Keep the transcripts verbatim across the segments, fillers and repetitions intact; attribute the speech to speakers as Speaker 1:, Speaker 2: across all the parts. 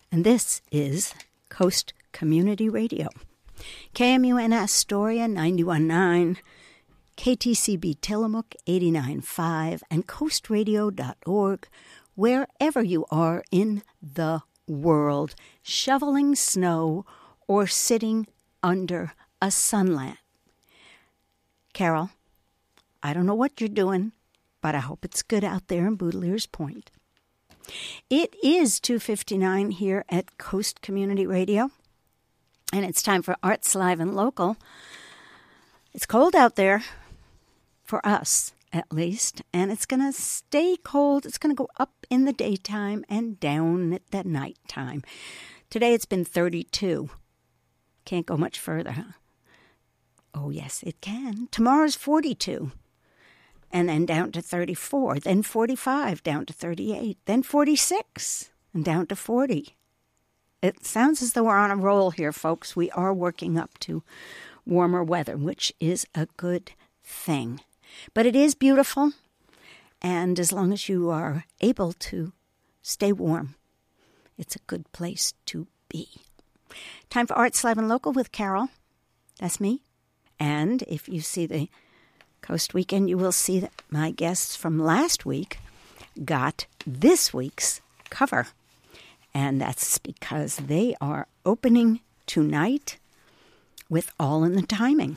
Speaker 1: and this is Coast Community Radio. K M U N Astoria ninety-one point nine, K T C B Tillamook eighty-nine point five, and coast radio dot org, wherever you are in the world, shoveling snow or sitting under a sunlamp. Carol, I don't know what you're doing, but I hope it's good out there in Boudelier's Point. It is two fifty-nine here at Coast Community Radio, and it's time for Arts Live and Local. It's cold out there, for us at least, and it's going to stay cold. It's going to go up in the daytime and down at the nighttime. Today it's been thirty-two. Can't go much further, huh? Oh, yes, it can. Tomorrow's forty-two. And then down to thirty-four, then forty-five, down to thirty-eight, then forty-six, and down to forty. It sounds as though we're on a roll here, folks. We are working up to warmer weather, which is a good thing. But it is beautiful, and as long as you are able to stay warm, it's a good place to be. Time for Arts Live and Local with Carol. That's me. And if you see the Coast Weekend, you will see that my guests from last week got this week's cover. And that's because they are opening tonight with All in the Timing.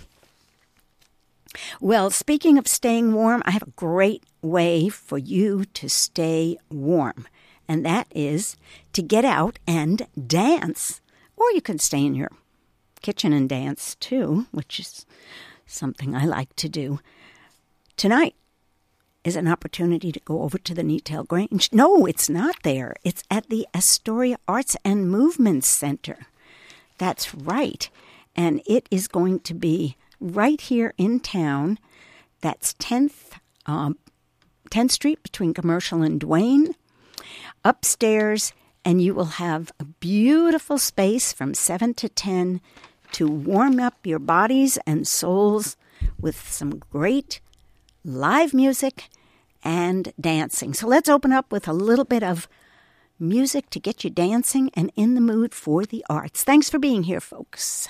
Speaker 1: Well, speaking of staying warm, I have a great way for you to stay warm. And that is to get out and dance. Or you can stay in your kitchen and dance too, which is something I like to do. Tonight is an opportunity to go over to the Neatel Grange. No, it's not there. It's at the Astoria Arts and Movement Center. That's right. And it is going to be right here in town. That's tenth, um, tenth Street between Commercial and Duane. Upstairs, and you will have a beautiful space from seven to ten to warm up your bodies and souls with some great live music and dancing. So let's open up with a little bit of music to get you dancing and in the mood for the arts. Thanks for being here, folks.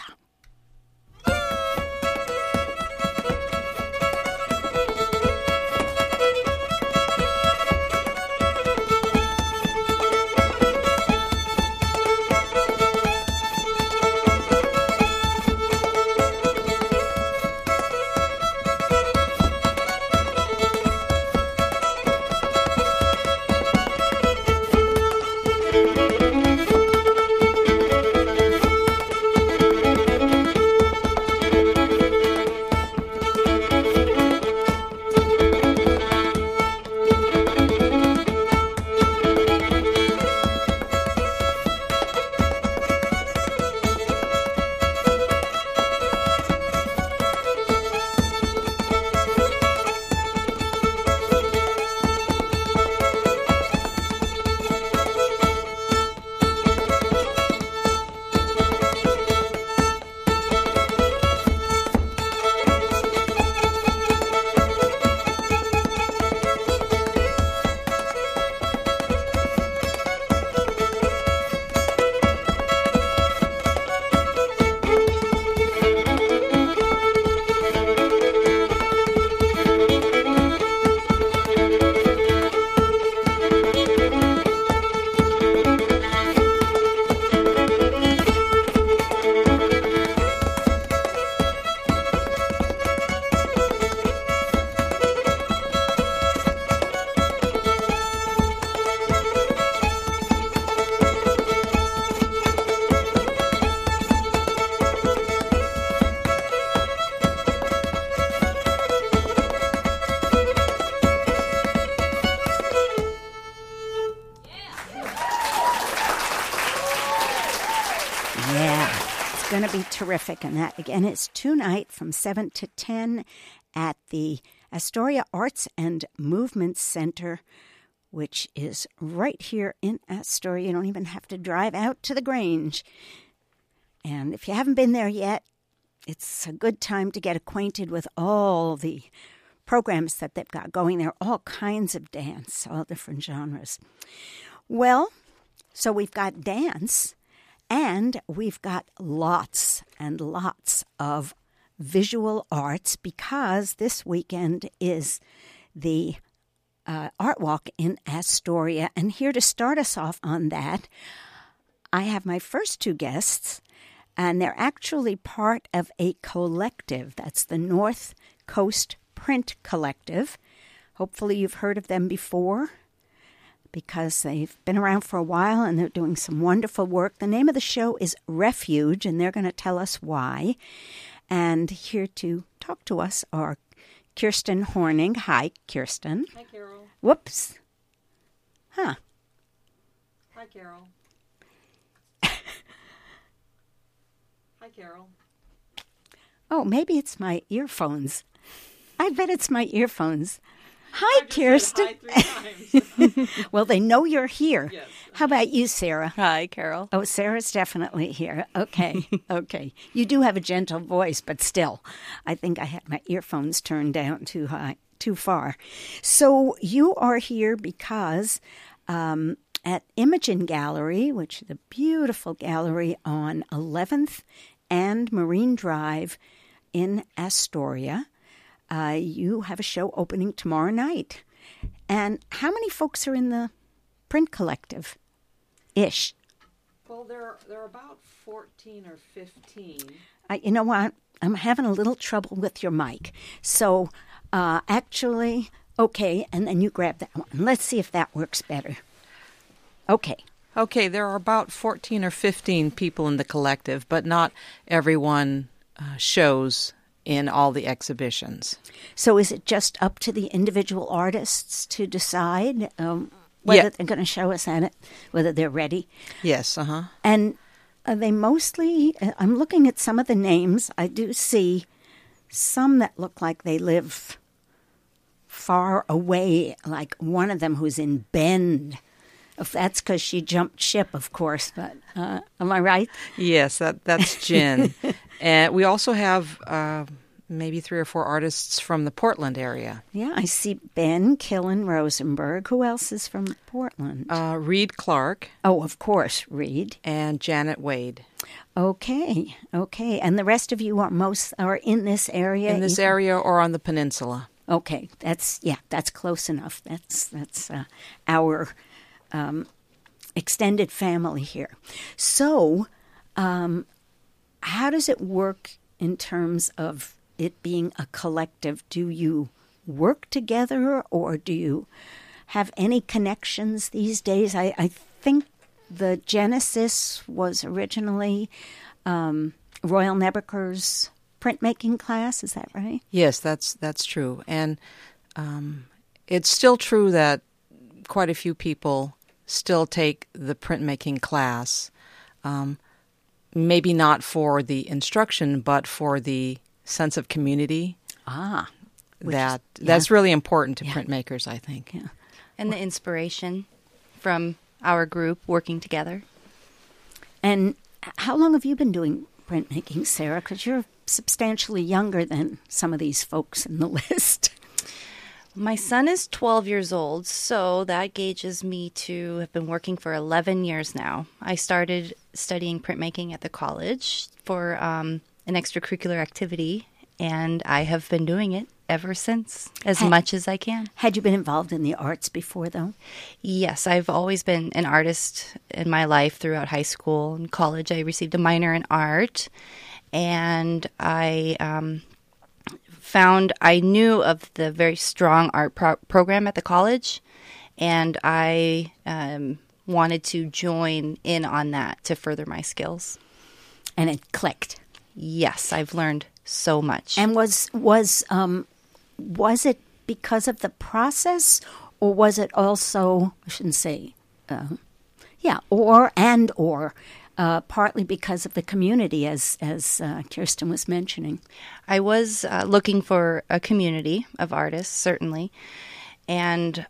Speaker 1: Going to be terrific. And that, again, is tonight from seven to ten at the Astoria Arts and Movement Center, which is right here in Astoria. You don't even have to drive out to the Grange. And if you haven't been there yet, it's a good time to get acquainted with all the programs that they've got going there. All kinds of dance, all different genres. Well, So we've got dance, and we've got lots and lots of visual arts because this weekend is the uh, Art Walk in Astoria. And here to start us off on that, I have my first two guests, and they're actually part of a collective. That's the North Coast Print Collective. Hopefully you've heard of them before because they've been around for a while and they're doing some wonderful work. The name of the show is Refuge, and they're going to tell us why. And here to talk to us are Kirsten Horning. Hi, Kirsten.
Speaker 2: Hi, Carol.
Speaker 1: Whoops. Huh.
Speaker 2: Hi, Carol. Hi, Carol.
Speaker 1: Oh, maybe it's my earphones. I bet it's my earphones. Hi, Kirsten.
Speaker 2: Hi three times.
Speaker 1: Well, they know you're here.
Speaker 2: Yes.
Speaker 1: How about you, Sarah?
Speaker 3: Hi, Carol.
Speaker 1: Oh, Sarah's definitely here. Okay, okay. You do have a gentle voice, but still, I think I had my earphones turned down too high, too far. So you are here because um, at Imogen Gallery, which is a beautiful gallery on eleventh and Marine Drive in Astoria, uh, you have a show opening tomorrow night. And how many folks are in the print collective? Ish.
Speaker 2: Well, there there are about fourteen or fifteen.
Speaker 1: Uh, you know what? I'm having a little trouble with your mic. So, uh, actually, okay, and then you grab that one. Let's see if that works better. Okay.
Speaker 2: Okay, there are about fourteen or fifteen people in the collective, but not everyone uh, shows in all the exhibitions.
Speaker 1: So is it just up to the individual artists to decide um, whether
Speaker 2: Yeah.
Speaker 1: they're going to show us at it, whether they're ready?
Speaker 2: Yes, uh-huh.
Speaker 1: And are they mostly, uh, I'm looking at some of the names. I do see some that look like they live far away, like one of them who's in Bend. If that's because she jumped ship, of course, but uh, am I right?
Speaker 2: Yes, that that's Jen. And we also have uh, maybe three or four artists from the Portland area.
Speaker 1: Yeah, I see Ben Killen Rosenberg. Who else is from Portland?
Speaker 2: Uh, Reed Clark
Speaker 1: Oh, of course, Reed.
Speaker 2: and Janet Wade.
Speaker 1: Okay, okay. And the rest of you are most are in this area?
Speaker 2: In this
Speaker 1: You-
Speaker 2: area or on the peninsula.
Speaker 1: Okay, that's, yeah, that's close enough. That's, that's uh, our um, extended family here. So, um, how does it work in terms of it being a collective? Do you work together or do you have any connections these days? I, I think the genesis was originally um, Royal Nebuchadnezzar's printmaking class. Is that right?
Speaker 2: Yes, that's that's true. And um, it's still true that quite a few people still take the printmaking class, um, maybe not for the instruction, but for the sense of community.
Speaker 1: Ah. which
Speaker 2: That
Speaker 1: is-
Speaker 2: That's
Speaker 1: yeah.
Speaker 2: really important to
Speaker 1: Yeah.
Speaker 2: printmakers, I think.
Speaker 1: Yeah.
Speaker 3: And the inspiration from our group working together.
Speaker 1: And how long have you been doing printmaking, Sarah? Because you're substantially younger than some of these folks in the list.
Speaker 3: My son is twelve years old, so that gauges me to have been working for eleven years now. I started studying printmaking at the college for um, an extracurricular activity, and I have been doing it ever since, as
Speaker 1: Ha-
Speaker 3: much as I can.
Speaker 1: Had you been involved in the arts before, though?
Speaker 3: Yes, I've always been an artist in my life throughout high school and college. I received a minor in art, and I um, found I knew of the very strong art pro- program at the college, and I um, wanted to join in on that to further my skills.
Speaker 1: And it clicked.
Speaker 3: Yes, I've learned so much.
Speaker 1: And was was um, was it because of the process, or was it also, I shouldn't say, uh, yeah, or and or uh, partly because of the community, as as uh, Kirsten was mentioning?
Speaker 3: I was uh, looking for a community of artists, certainly. And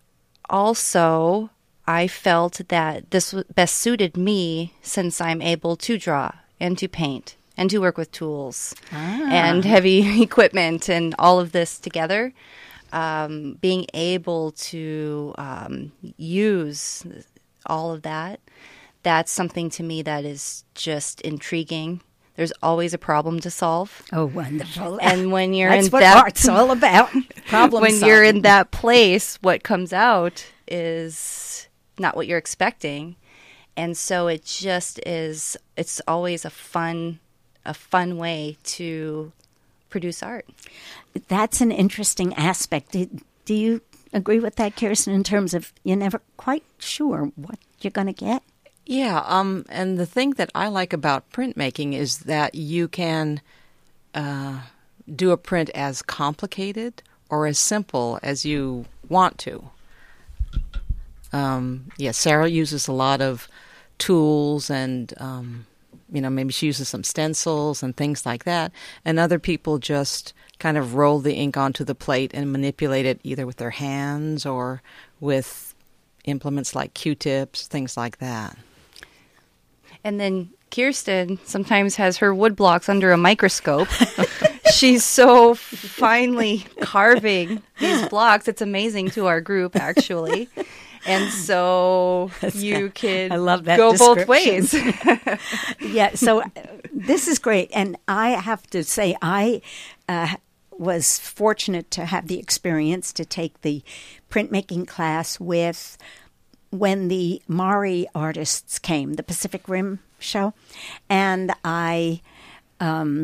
Speaker 3: also, I felt that this w- best suited me since I'm able to draw and to paint and to work with tools and heavy equipment and all of this together. Um, being able to um, use all of that, that's something to me that is just intriguing. There's always a problem to solve.
Speaker 1: Oh, wonderful.
Speaker 3: And when you're
Speaker 1: That's
Speaker 3: in
Speaker 1: what
Speaker 3: that
Speaker 1: art's all about. Problem
Speaker 3: when
Speaker 1: solving.
Speaker 3: you're in that place, what comes out is not what you're expecting. And so it just is, it's always a fun, a fun way to produce art.
Speaker 1: That's an interesting aspect. Do, do you agree with that, Kirsten, in terms of you're never quite sure what you're going to get?
Speaker 2: Yeah, um, and the thing that I like about printmaking is that you can uh, do a print as complicated or as simple as you want to. Um, yeah, Sarah uses a lot of tools and, um, you know, maybe she uses some stencils and things like that. And other people just kind of roll the ink onto the plate and manipulate it either with their hands or with implements like Q-tips, things like that.
Speaker 3: And then Kirsten sometimes has her wood blocks under a microscope. She's so finely carving these blocks. It's amazing to our group, actually. And so you can
Speaker 1: I love that
Speaker 3: go both ways.
Speaker 1: Yeah, so uh, this is great. And I have to say, I uh, was fortunate to have the experience to take the printmaking class with when the Maury artists came, the Pacific Rim show. And I, um,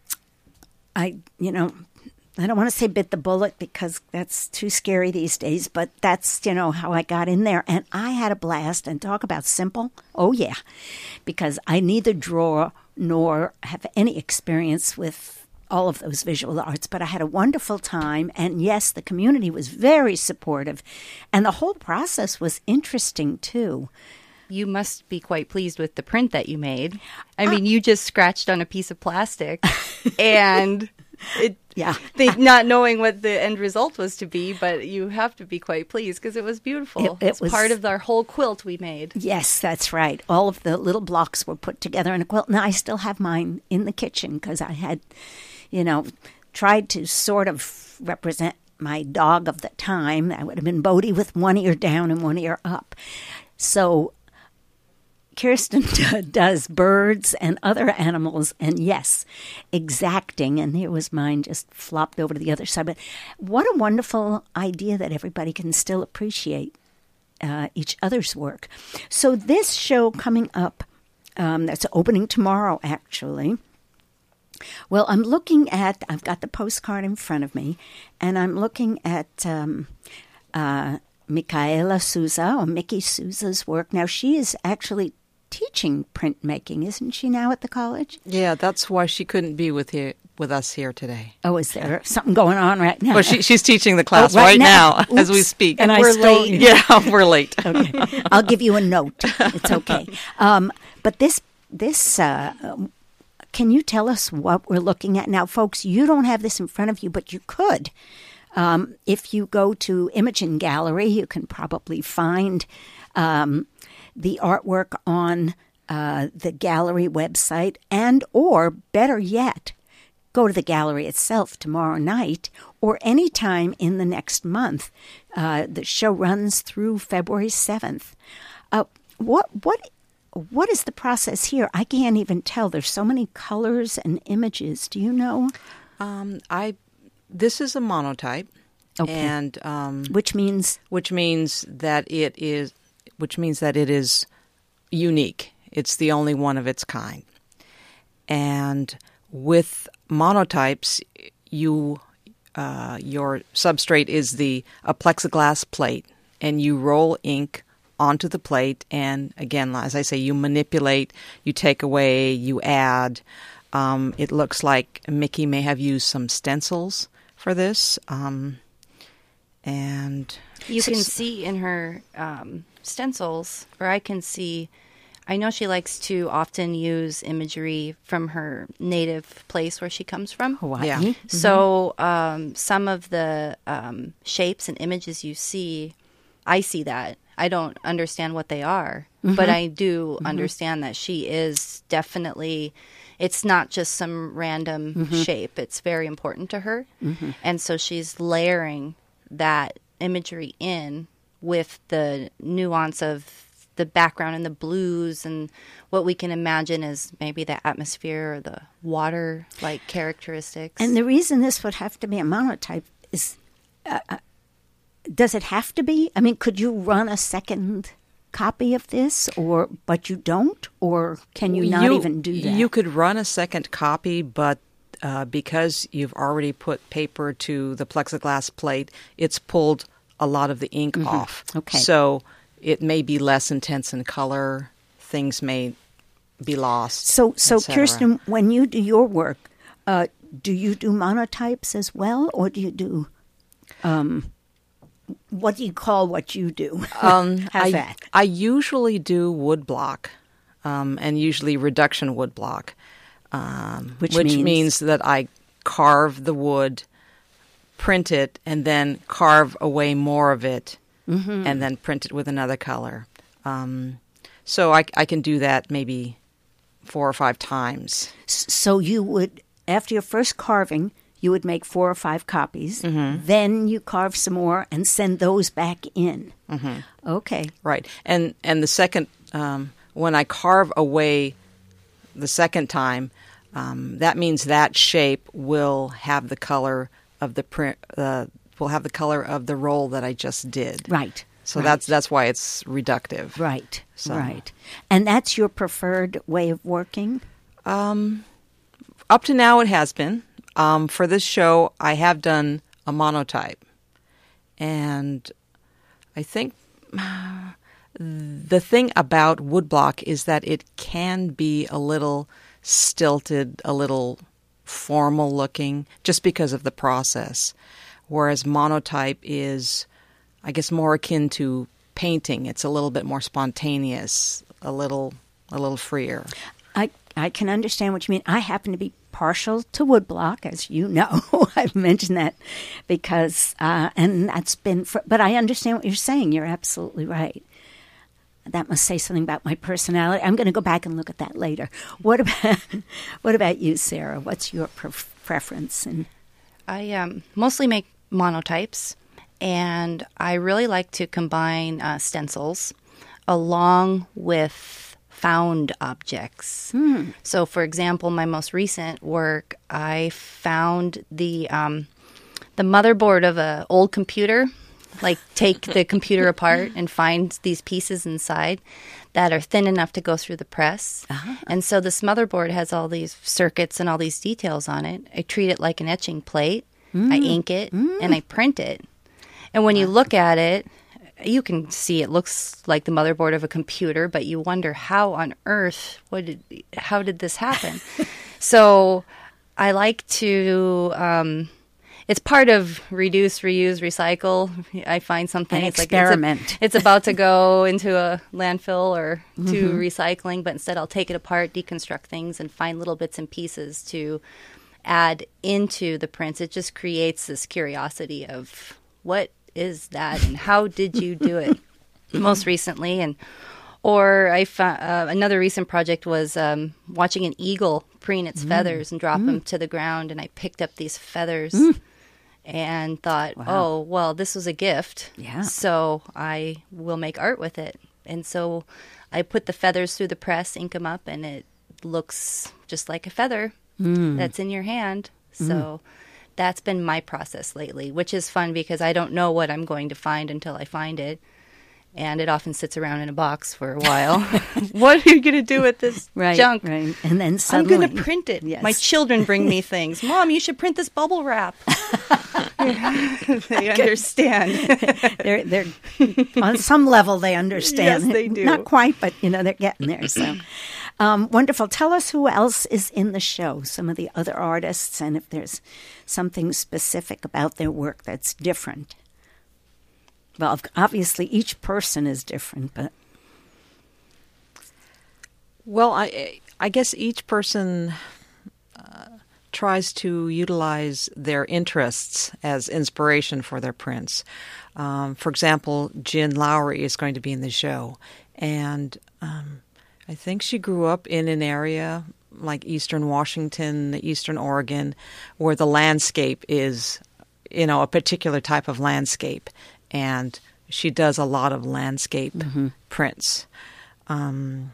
Speaker 1: I, you know, I don't want to say bit the bullet because that's too scary these days, but that's, you know, how I got in there. And I had a blast. And talk about simple. Oh, yeah. Because I neither draw nor have any experience with all of those visual arts, but I had a wonderful time. And yes, the community was very supportive. And the whole process was interesting, too.
Speaker 3: You must be quite pleased with the print that you made. I mean, you just scratched on a piece of plastic and it,
Speaker 1: yeah,
Speaker 3: they, not knowing what the end result was to be, but you have to be quite pleased because it was beautiful.
Speaker 1: It, it
Speaker 3: it's
Speaker 1: was
Speaker 3: part of our whole quilt we made.
Speaker 1: Yes, that's right. All of the little blocks were put together in a quilt. Now, I still have mine in the kitchen because I had, you know, tried to sort of represent my dog of the time. That would have been Bodie with one ear down and one ear up. So Kirsten does birds and other animals, and yes, exacting. And here was mine just flopped over to the other side. But what a wonderful idea that everybody can still appreciate uh, each other's work. So this show coming up, um, that's opening tomorrow, actually. Well, I'm looking at, I've got the postcard in front of me, and I'm looking at um, uh, Michaela Souza, or Mickey Souza's work. Now, she is actually teaching printmaking, isn't she, now at the college?
Speaker 2: Yeah, that's why she couldn't be with here, with us here today.
Speaker 1: Oh, is there something going on right now?
Speaker 2: Well, she, she's teaching the class
Speaker 1: oh, right,
Speaker 2: right now,
Speaker 1: now
Speaker 2: as we speak.
Speaker 1: And, and
Speaker 3: we're
Speaker 1: I stole,
Speaker 3: late.
Speaker 2: Yeah, we're late.
Speaker 1: Okay, I'll give you a note. It's okay. Um, but this, this, uh, can you tell us what we're looking at now, folks? You don't have this in front of you, but you could. Um, if you go to Imogen Gallery, you can probably find um, the artwork on uh, the gallery website, and or better yet, go to the gallery itself tomorrow night or any time in the next month. Uh, the show runs through February seventh. Uh, what what what is the process here? I can't even tell. There's so many colors and images. Do you know?
Speaker 2: Um, I this is a monotype,
Speaker 1: Okay.
Speaker 2: and um,
Speaker 1: Which means
Speaker 2: which means that it is which means that it is unique. It's the only one of its kind. And with monotypes, you uh, your substrate is the a plexiglass plate, and you roll ink onto the plate. And again, as I say, you manipulate, you take away, you add. Um, it looks like Mickey may have used some stencils for this, um, and
Speaker 3: You can see in her um, stencils, or I can see, I know she likes to often use imagery from her native place where she comes from.
Speaker 1: Hawaii.
Speaker 2: Yeah.
Speaker 1: Mm-hmm.
Speaker 3: So um, some of the um, shapes and images you see, I see that. I don't understand what they are,
Speaker 1: Mm-hmm.
Speaker 3: but I do mm-hmm. understand that she is definitely, it's not just some random
Speaker 1: Mm-hmm.
Speaker 3: shape. It's very important to her.
Speaker 1: Mm-hmm.
Speaker 3: And so she's layering that imagery in with the nuance of the the background and the blues and what we can imagine as maybe the atmosphere or the water-like characteristics.
Speaker 1: And the reason this would have to be a monotype is, uh, does it have to be? I mean, could you run a second copy of this, or but you don't, or can you not
Speaker 2: you,
Speaker 1: even do that?
Speaker 2: You could run a second copy, but uh, because you've already put paper to the plexiglass plate, it's pulled a lot of the ink mm-hmm. off.
Speaker 1: Okay.
Speaker 2: So it may be less intense in color. Things may be lost.
Speaker 1: So, so Kirsten, when you do your work, uh, do you do monotypes as well, or do you do, um, what do you call what you do?
Speaker 2: Um,
Speaker 1: How's
Speaker 2: I,
Speaker 1: that?
Speaker 2: I usually do woodblock, um, and usually reduction woodblock, um,
Speaker 1: which,
Speaker 2: which
Speaker 1: means?
Speaker 2: means that I carve the wood, print it, and then carve away more of it, mm-hmm. and then print it with another color. Um, so I, I can do that maybe four or five times.
Speaker 1: So you would, after your first carving, you would make four or five copies.
Speaker 2: Mm-hmm.
Speaker 1: Then you carve some more and send those back in.
Speaker 2: Mm-hmm.
Speaker 1: Okay.
Speaker 2: Right. And and the second, um, when I carve away the second time, um, that means that shape will have the color of the print, uh, will have the color of the roll that I just did.
Speaker 1: Right.
Speaker 2: So
Speaker 1: right.
Speaker 2: that's that's why it's reductive.
Speaker 1: Right.
Speaker 2: So.
Speaker 1: Right. And that's your preferred way of working?
Speaker 2: Um, up to now, it has been. Um, for this show, I have done a monotype, and I think the thing about woodblock is that it can be a little stilted, a little formal looking, just because of the process, whereas monotype is, I guess, more akin to painting. It's a little bit more spontaneous, a little a little freer.
Speaker 1: I I can understand what you mean. I happen to be partial to woodblock, as you know. I've mentioned that because, uh, and that's been, for, but I understand what you're saying. You're absolutely right. That must say something about my personality. I'm going to go back and look at that later. What about, what about you, Sarah? What's your pre- preference? And
Speaker 3: I um, mostly make monotypes, and I really like to combine uh, stencils along with found objects. Hmm. So, for example, my most recent work, I found the um, the motherboard of an old computer. Like, take the computer apart and find these pieces inside that are thin enough to go through the press. Uh-huh. And so this motherboard has all these circuits and all these details on it. I treat it like an etching plate. Mm. I ink it, mm. and I print it. And when wow. you look at it, you can see it looks like the motherboard of a computer, but you wonder how on earth, what did, how did this happen? So I like to, um, it's part of reduce, reuse, recycle. I find something,
Speaker 1: An
Speaker 3: it's
Speaker 1: experiment.
Speaker 3: like it's, a, it's about to go into a landfill or to mm-hmm. recycling, but instead I'll take it apart, deconstruct things, and find little bits and pieces to add into the prints. It just creates this curiosity of what is that and how did you do it most recently. And or I found uh, another recent project was um, watching an eagle preen its mm. feathers and drop mm. them to the ground, and I picked up these feathers mm. and thought, wow. oh, well, this was a gift,
Speaker 1: yeah.
Speaker 3: so I will make art with it. And so I put the feathers through the press, ink them up, and it looks just like a feather mm. that's in your hand. So mm. that's been my process lately, which is fun because I don't know what I'm going to find until I find it. And it often sits around in a box for a while. What are you going to do with this
Speaker 1: right,
Speaker 3: junk?
Speaker 1: Right. And then suddenly,
Speaker 3: I'm going to print it.
Speaker 1: Yes.
Speaker 3: My children bring me things. Mom, you should print this bubble wrap. They understand.
Speaker 1: they're, they're on some level they understand.
Speaker 3: Yes, they do.
Speaker 1: Not quite, but you know they're getting there. So um, wonderful. Tell us who else is in the show. Some of the other artists, and if there's something specific about their work that's different. Well, obviously, each person is different, but...
Speaker 2: Well, I, I guess each person uh, tries to utilize their interests as inspiration for their prints. Um, for example, Jen Lowry is going to be in the show, and um, I think she grew up in an area like Eastern Washington, Eastern Oregon, where the landscape is, you know, a particular type of landscape. And she does a lot of landscape
Speaker 1: Mm-hmm.
Speaker 2: prints. Um,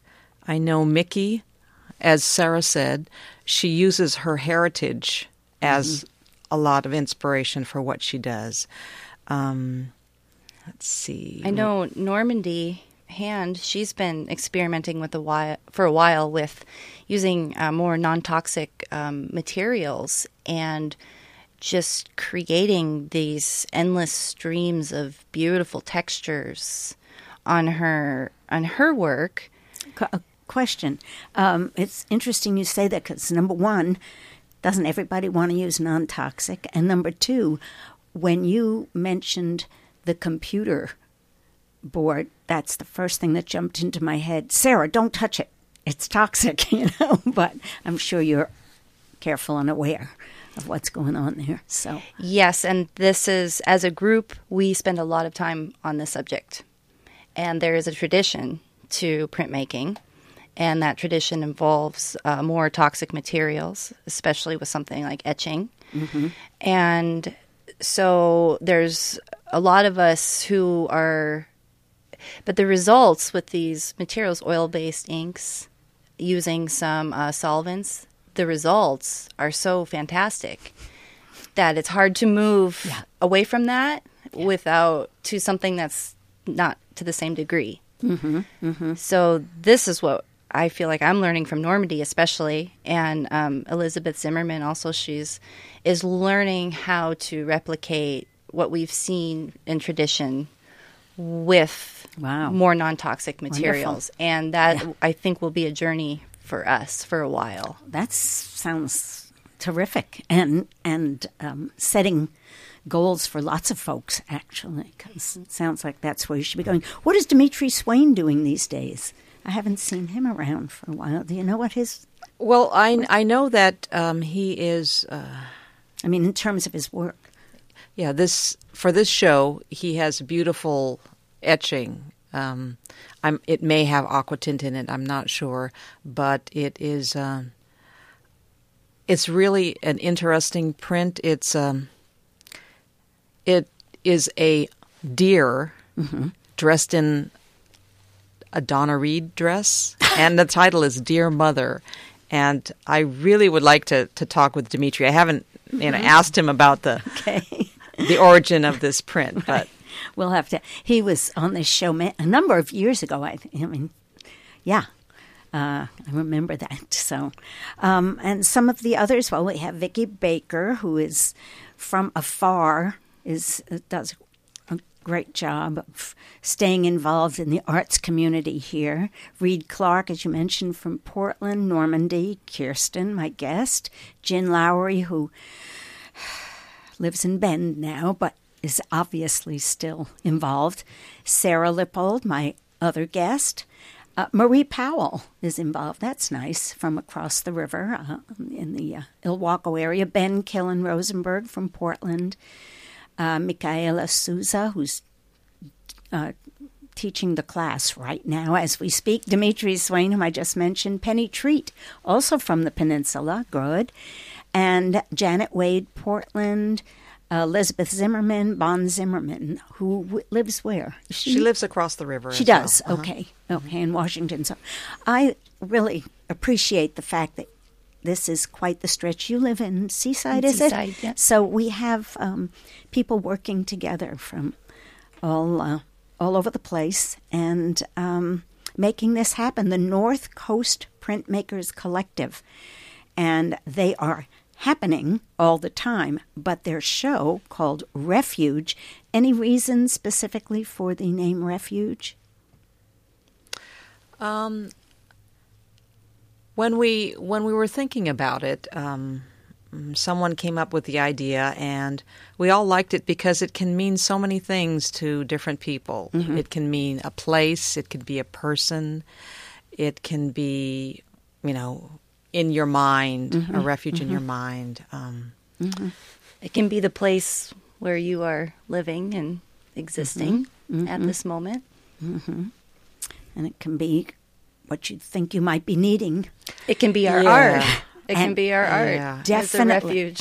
Speaker 2: I know Mickey, as Sarah said, she uses her heritage as
Speaker 1: Mm-hmm.
Speaker 2: a lot of inspiration for what she does. Um, let's see.
Speaker 3: I know Normandy Hand, she's been experimenting with a while, for a while with using uh, more non-toxic um, materials and just creating these endless streams of beautiful textures on her on her work.
Speaker 1: Qu- a question. Um, it's interesting you say that because, number one, doesn't everybody want to use non-toxic? And number two, when you mentioned the computer board, that's the first thing that jumped into my head. Sarah, don't touch it. It's toxic, you know, but I'm sure you're careful and aware of what's going on there. So
Speaker 3: Yes, and this is, as a group, we spend a lot of time on this subject. And there is a tradition to printmaking, and that tradition involves uh, more toxic materials, especially with something like etching.
Speaker 1: Mm-hmm.
Speaker 3: And so there's a lot of us who are, but the results with these materials, oil-based inks, using some uh, solvents, the results are so fantastic that it's hard to move
Speaker 1: Yeah.
Speaker 3: away from that without to something that's not to the same degree.
Speaker 1: Mm-hmm. Mm-hmm.
Speaker 3: So this is what I feel like I'm learning from Normandy, especially, and um, Elizabeth Zimmerman also. She's is learning how to replicate what we've seen in tradition with
Speaker 1: Wow.
Speaker 3: more non-toxic materials, and that
Speaker 1: Yeah.
Speaker 3: I think will be a journey for us for a while.
Speaker 1: That sounds terrific, and and um, setting goals for lots of folks, actually, because it sounds like that's where you should be going. What is Dimitri Swain doing these days? I haven't seen him around for a while. Do you know what his...
Speaker 2: Well, I, I know that um, he is... Uh,
Speaker 1: I mean, in terms of his work.
Speaker 2: yeah, this for this show, he has beautiful etching. Um, I'm, it may have aqua tint in it, I'm not sure, but it is... Um, it's really an interesting print. It's... Um, It is a deer
Speaker 1: Mm-hmm.
Speaker 2: dressed in a Donna Reed dress, and the title is Dear Mother. And I really would like to, to talk with Dimitri. I haven't you know, asked him about the
Speaker 1: Okay.
Speaker 2: the origin of this print, but
Speaker 1: We'll have to... He was on this show ma- a number of years ago, I, th- I mean, yeah. Uh, I remember that. So, um, and some of the others, well, we have Vicki Baker, who is from afar, is does a great job of staying involved in the arts community here. Reed Clark, as you mentioned, from Portland, Normandy. Kirsten, my guest. Jen Lowry, who lives in Bend now, but is obviously still involved. Sarah Lippold, my other guest. Uh, Marie Powell is involved. That's nice, from across the river uh, in the uh, Ilwaco area. Ben Killen Rosenberg from Portland. Uh, Michaela Souza, who's uh, teaching the class right now as we speak. Dimitri Swain, whom I just mentioned. Penny Treat, also from the peninsula. Good. And Janet Wade, Portland. Uh, Elizabeth Zimmerman, Bon Zimmerman, who w- lives where? Is
Speaker 2: she lives across the river.
Speaker 1: She
Speaker 2: as well.
Speaker 1: does.
Speaker 2: Uh-huh.
Speaker 1: Okay. Okay, in Washington. So I really appreciate the fact that this is quite the stretch. You live in Seaside,
Speaker 3: In
Speaker 1: is
Speaker 3: Seaside,
Speaker 1: it?
Speaker 3: yeah.
Speaker 1: So we have um, people working together from all uh, all over the place and um, making this happen. The North Coast Printmakers Collective, and they are happening all the time, but their show called Refuge. Any reason specifically for the name Refuge?
Speaker 2: Um, when we when we were thinking about it, um, someone came up with the idea, and we all liked it because it can mean so many things to different people.
Speaker 1: Mm-hmm.
Speaker 2: It can mean a place, it could be a person, it can be, you know, in your mind,
Speaker 1: Mm-hmm.
Speaker 2: a refuge in your mind. Um,
Speaker 1: Mm-hmm.
Speaker 3: It can be the place where you are living and existing
Speaker 1: Mm-hmm.
Speaker 3: at this moment.
Speaker 1: Mm-hmm. And it can be what you think you might be needing.
Speaker 3: It can be our
Speaker 2: Yeah.
Speaker 3: art. It can
Speaker 1: And-
Speaker 3: be our art.
Speaker 2: Yeah.
Speaker 3: As a
Speaker 1: Definitely.
Speaker 3: refuge.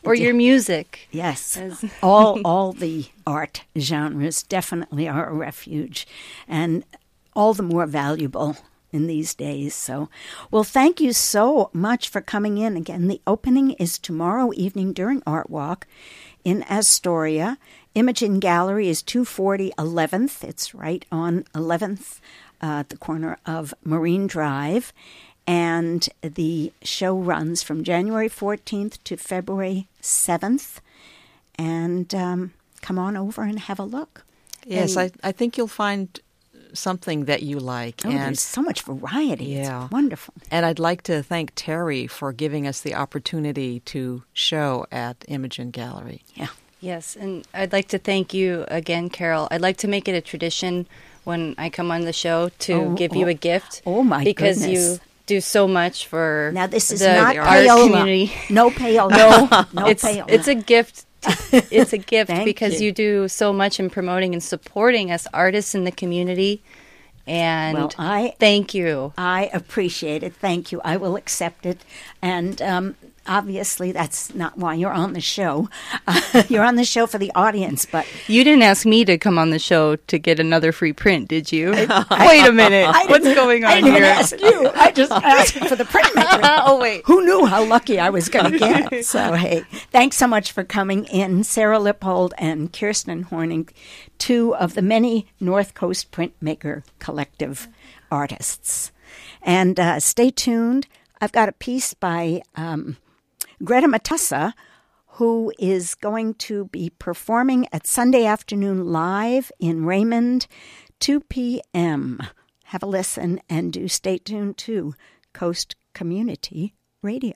Speaker 3: or your music.
Speaker 1: Yes,
Speaker 3: As-
Speaker 1: all all the art genres definitely are a refuge, and all the more valuable in these days. So, well, thank you so much for coming in. Again, the opening is tomorrow evening during Art Walk in Astoria. Imogen Gallery is two forty eleventh. It's right on eleventh uh, at the corner of Marine Drive. And the show runs from January fourteenth to February seventh. And um, come on over and have a look.
Speaker 2: Yes,
Speaker 1: And-
Speaker 2: I, I think you'll find something that you like.
Speaker 1: Oh,
Speaker 2: and
Speaker 1: there's so much variety.
Speaker 2: Yeah.
Speaker 1: It's wonderful.
Speaker 2: And I'd like to thank Terry for giving us the opportunity to show at Imogen Gallery.
Speaker 1: Yeah.
Speaker 3: Yes, and I'd like to thank you again, Carol. I'd like to make it a tradition when I come on the show to
Speaker 1: Oh,
Speaker 3: give you
Speaker 1: oh.
Speaker 3: a gift.
Speaker 1: Oh, my
Speaker 3: because
Speaker 1: goodness.
Speaker 3: you do so much for
Speaker 1: Now, this is
Speaker 3: the
Speaker 1: not
Speaker 3: art
Speaker 1: payola.
Speaker 3: community.
Speaker 1: No payola.
Speaker 3: No,
Speaker 1: no
Speaker 3: it's
Speaker 1: payola.
Speaker 3: it's a gift. It's a gift
Speaker 1: Thank
Speaker 3: because
Speaker 1: you.
Speaker 3: you do so much in promoting and supporting us artists in the community. And
Speaker 1: Well, I-
Speaker 3: thank you.
Speaker 1: I appreciate it. Thank you. I will accept it. And um, obviously, that's not why you're on the show. Uh, you're on the show for the audience, but
Speaker 3: You didn't ask me to come on the show to get another free print, did you? Wait a minute.
Speaker 1: I
Speaker 3: What's
Speaker 1: didn't-
Speaker 3: going on
Speaker 1: I didn't
Speaker 3: here?
Speaker 1: even ask you. I just asked for the printmaker.
Speaker 3: Oh, wait.
Speaker 1: Who knew how lucky I was going to get? So, hey, thanks so much for coming in, Sarah Lippold and Kirsten Horning, two of the many North Coast Printmaker Collective artists. And uh, stay tuned. I've got a piece by um, Greta Matassa, who is going to be performing at Sunday Afternoon Live in Raymond, two p.m. Have a listen and do stay tuned to Coast Community Radio.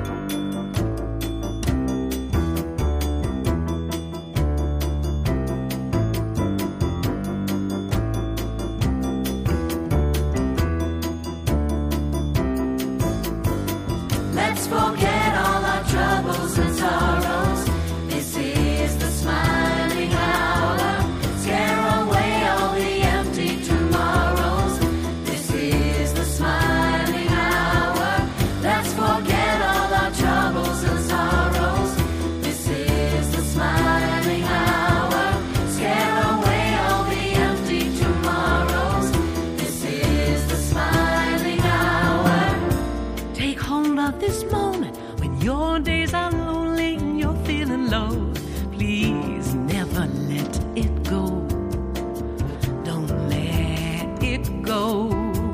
Speaker 4: Let's forget all our troubles and sorrows. This is the smiling hour. Scare away all the empty tomorrows. This is the smiling hour. Let's forget all our troubles and sorrows. This is the smiling hour. Scare away all the empty tomorrows. This is the smiling hour.
Speaker 5: Take hold of this moment when your days are lonely and you're feeling low. Please never let it go. Don't let it go.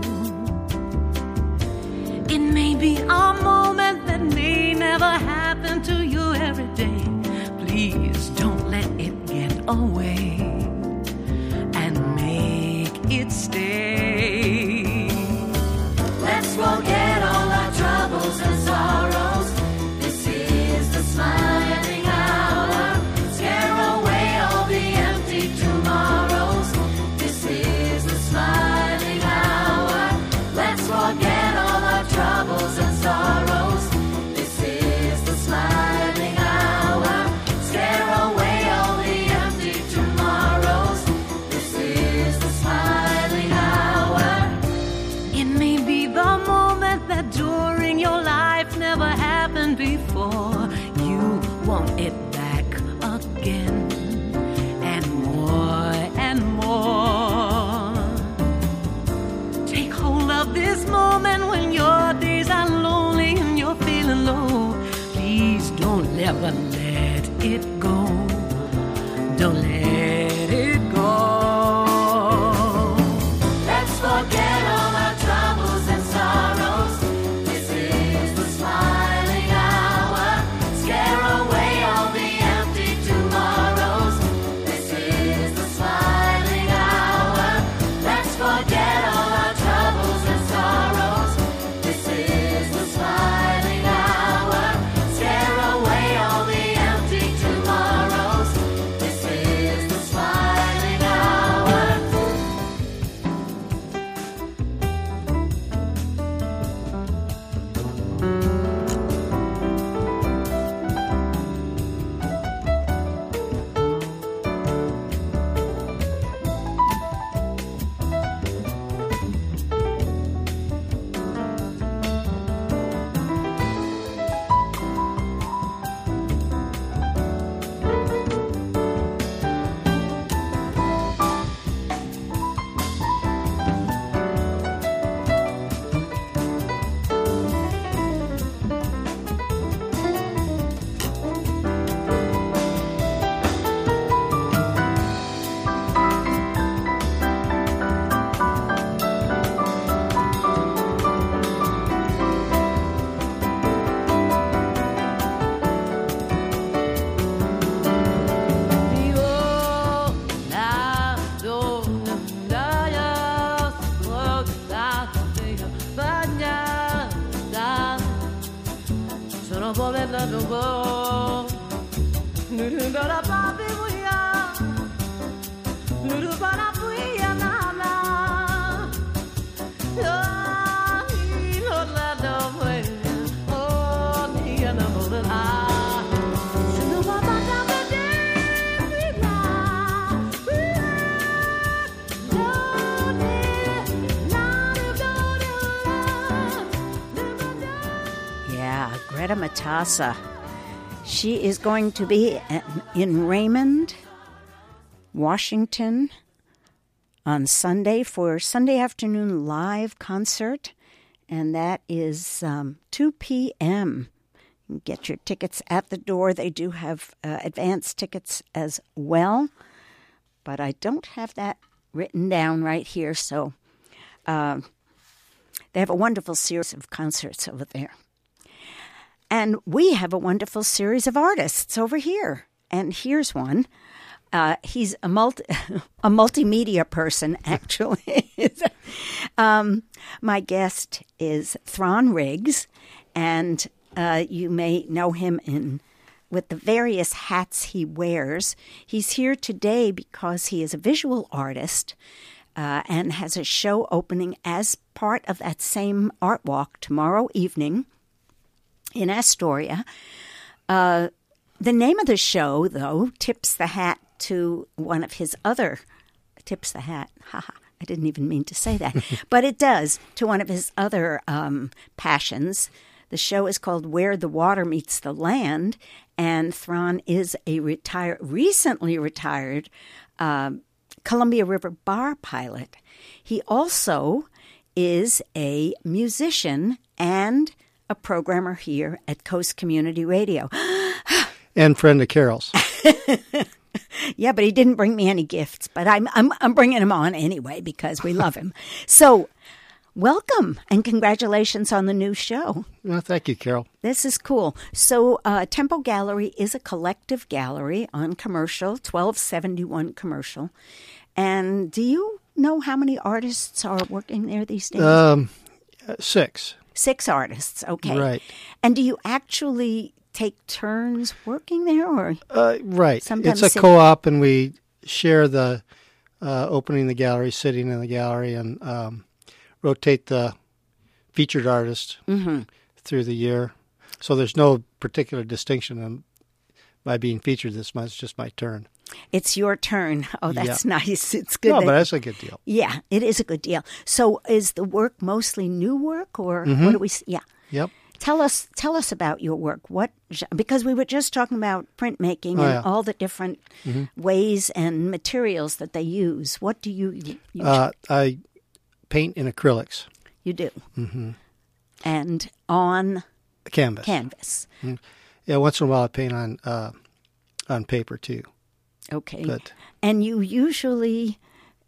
Speaker 5: It may be a moment that may never happen to you every day. Please don't let it get away and make it stay.
Speaker 4: Let's forget all our troubles and sorrows. This is the smiling hour. Scare away all the empty tomorrows. This is the smiling hour. Let's forget all our troubles and sorrows. This is the smiling hour. Scare away all the empty tomorrows. This is the smiling hour.
Speaker 5: It may be the moment that during your life never happened before. You want it back again, and more and more. Take hold of this moment when your days are lonely and you're feeling low. Please don't ever let it go. Don't let it go.
Speaker 4: Let's forget all our troubles and sorrows. This is the smiling hour. Scare away all the empty tomorrows. This is the smiling hour. Let's forget all our troubles and sorrows. This is the smiling hour. Scare away all the empty tomorrows. This is
Speaker 1: Yeah, Greta Matassa. She is going to be in Raymond, Washington, on Sunday for Sunday afternoon live concert, and that is um, two p.m. You can get your tickets at the door. They do have uh, advance tickets as well, but I don't have that written down right here, so uh, they have a wonderful series of concerts over there. And we have a wonderful series of artists over here. And here's one. Uh, he's a multi a multimedia person, actually. um, my guest is Thron Riggs, and uh, you may know him in with the various hats he wears. He's here today because he is a visual artist uh, and has a show opening as part of that same art walk tomorrow evening in Astoria. Uh, the name of the show, though, tips the hat to one of his other, tips the hat, haha, I didn't even mean to say that, but it does, to one of his other um, passions. The show is called Where the Water Meets the Land, and Thron is a retired, recently retired uh, Columbia River bar pilot. He also is a musician and a programmer here at Coast Community Radio.
Speaker 6: And friend of Carol's.
Speaker 1: Yeah, but he didn't bring me any gifts, but I'm I'm I'm bringing him on anyway because we love him. So, welcome and congratulations on the new show.
Speaker 6: Well, thank you, Carol.
Speaker 1: This is cool. So, uh, Tempo Gallery is a collective gallery on Commercial, twelve seventy-one Commercial. And do you know how many artists are working there these days?
Speaker 6: Um, six.
Speaker 1: Six artists, okay.
Speaker 6: Right.
Speaker 1: And do you actually take turns working there, or
Speaker 6: Uh, right.
Speaker 1: sometimes
Speaker 6: It's a
Speaker 1: sit-
Speaker 6: co-op, and we share the uh, opening the gallery, sitting in the gallery, and um, rotate the featured artist
Speaker 1: Mm-hmm.
Speaker 6: through the year. So there's no particular distinction in by being featured this month. It's just my turn.
Speaker 1: It's your turn. Oh, that's
Speaker 6: Yeah.
Speaker 1: nice. It's good.
Speaker 6: No,
Speaker 1: that-
Speaker 6: but that's a good deal.
Speaker 1: yeah, it is a good deal. So, is the work mostly new work, or
Speaker 6: Mm-hmm.
Speaker 1: what do we? s- Yeah,
Speaker 6: Yep.
Speaker 1: tell us. Tell us about your work. What? gen- Because we were just talking about printmaking
Speaker 6: Oh,
Speaker 1: and
Speaker 6: yeah.
Speaker 1: all the different ways and materials that they use. What do you you, you,
Speaker 6: Uh, I paint in acrylics,
Speaker 1: you do? Mm-hmm. And on
Speaker 6: canvas.
Speaker 1: canvas.
Speaker 6: Yeah, once in a while I paint on uh, on paper too.
Speaker 1: Okay.
Speaker 6: But
Speaker 1: And you usually,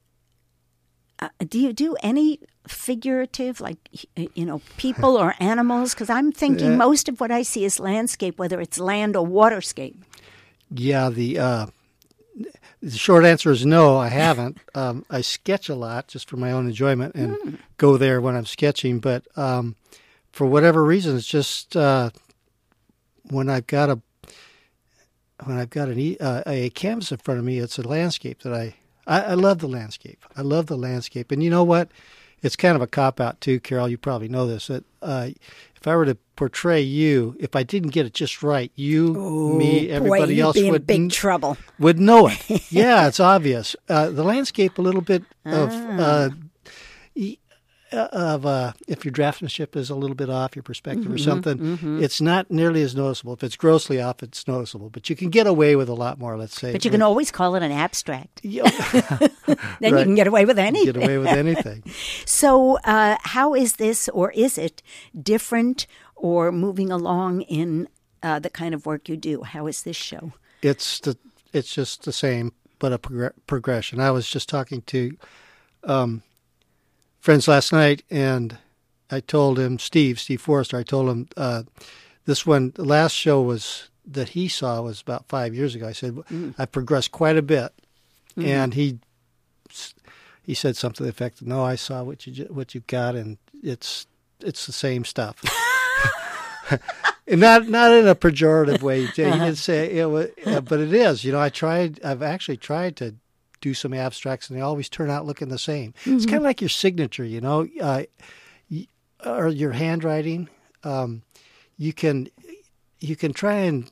Speaker 1: uh, do you do any figurative, like, you know, people or animals? Because I'm thinking
Speaker 6: Yeah.
Speaker 1: most of what I see is landscape, whether it's land or waterscape.
Speaker 6: yeah, the uh, the short answer is no, I haven't. um, I sketch a lot just for my own enjoyment and go there when I'm sketching. But um, for whatever reason, it's just uh, when I've got a when I've got an, e- uh, a canvas in front of me, it's a landscape that I, I I love the landscape. I love the landscape, and you know what? It's kind of a cop out too, Carol. You probably know this. That uh, if I were to portray you, if I didn't get it just right, you, me, everybody
Speaker 1: Boy, you'd
Speaker 6: else
Speaker 1: be in
Speaker 6: would
Speaker 1: big trouble.
Speaker 6: would know it. Yeah, it's obvious. Uh, the landscape, a little bit of uh, e- uh, of uh, if your draftsmanship is a little bit off, your perspective or something, it's not nearly as noticeable. If it's grossly off, it's noticeable. But you can get away with a lot more. Let's say.
Speaker 1: But you can always call it an abstract.
Speaker 6: Yeah,
Speaker 1: Then you
Speaker 6: Right.
Speaker 1: can get away with anything.
Speaker 6: get away with anything.
Speaker 1: So, uh, how is this, or is it different or moving along in uh, the kind of work you do? How is this show?
Speaker 6: It's the it's just the same, but a progr- progression. I was just talking to um, friends last night, and I told him, Steve, Steve Forrester, I told him uh, this one, the last show was that he saw was about five years ago. I said,
Speaker 1: Mm.
Speaker 6: I've progressed quite a bit.
Speaker 1: Mm-hmm.
Speaker 6: And he he said something to the effect of, no, I saw what, you, what you've got, and it's it's the same stuff. And not not in a pejorative way. You can say it was, uh, but it is. You know, I tried. I've actually tried to do some abstracts, and they always turn out looking the same. Mm-hmm. It's kind of like your signature, you know, uh, or your handwriting. Um, you can you can try and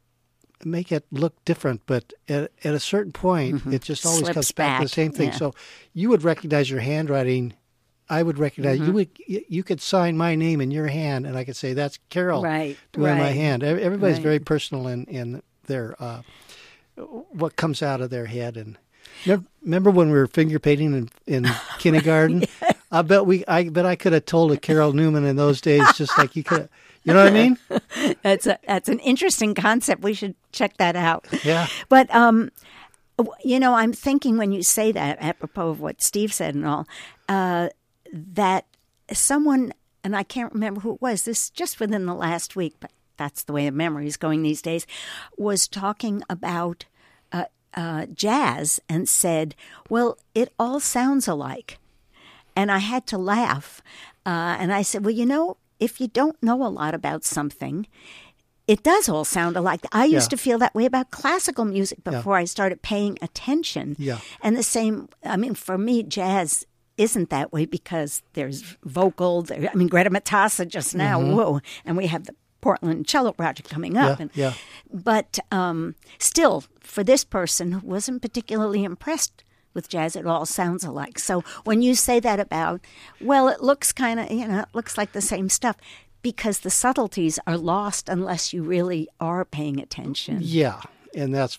Speaker 6: make it look different, but at, at a certain point, mm-hmm. it just always
Speaker 1: Slips
Speaker 6: comes back to the
Speaker 1: back.
Speaker 6: same thing.
Speaker 1: Yeah.
Speaker 6: So you would recognize your handwriting. I would recognize
Speaker 1: Mm-hmm.
Speaker 6: you would you could sign my name in your hand, and I could say that's Carol
Speaker 1: Right,
Speaker 6: doing my
Speaker 1: right.
Speaker 6: hand. Ev- Everybody's
Speaker 1: Right.
Speaker 6: very personal in in their uh, what comes out of their head. And remember, remember when we were finger painting in, in kindergarten?
Speaker 1: Yeah.
Speaker 6: I bet we I bet I could have told a Carol Newman in those days, just like you could. You know what I mean?
Speaker 1: That's a that's an interesting concept. We should check that out.
Speaker 6: Yeah.
Speaker 1: But um, w- you know, I'm thinking when you say that, apropos of what Steve said and all, uh, that someone, and I can't remember who it was. This just within the last week, but that's the way the memory is going these days. Was talking about uh, uh, jazz and said, "Well, it all sounds alike," and I had to laugh. Uh, and I said, "Well, you know, if you don't know a lot about something, it does all sound alike." I used
Speaker 6: Yeah.
Speaker 1: to feel that way about classical music before I started paying attention.
Speaker 6: Yeah.
Speaker 1: And the same, I mean, for me, jazz isn't that way because there's vocal. There, I mean, Greta Matassa just now, whoa, and we have the Portland Cello Project coming up.
Speaker 6: Yeah,
Speaker 1: and,
Speaker 6: yeah.
Speaker 1: But um, still, for this person who wasn't particularly impressed with jazz, it all sounds alike. So when you say that about, well, it looks kind of, you know, it looks like the same stuff, because the subtleties are lost unless you really are paying attention.
Speaker 6: Yeah, and that's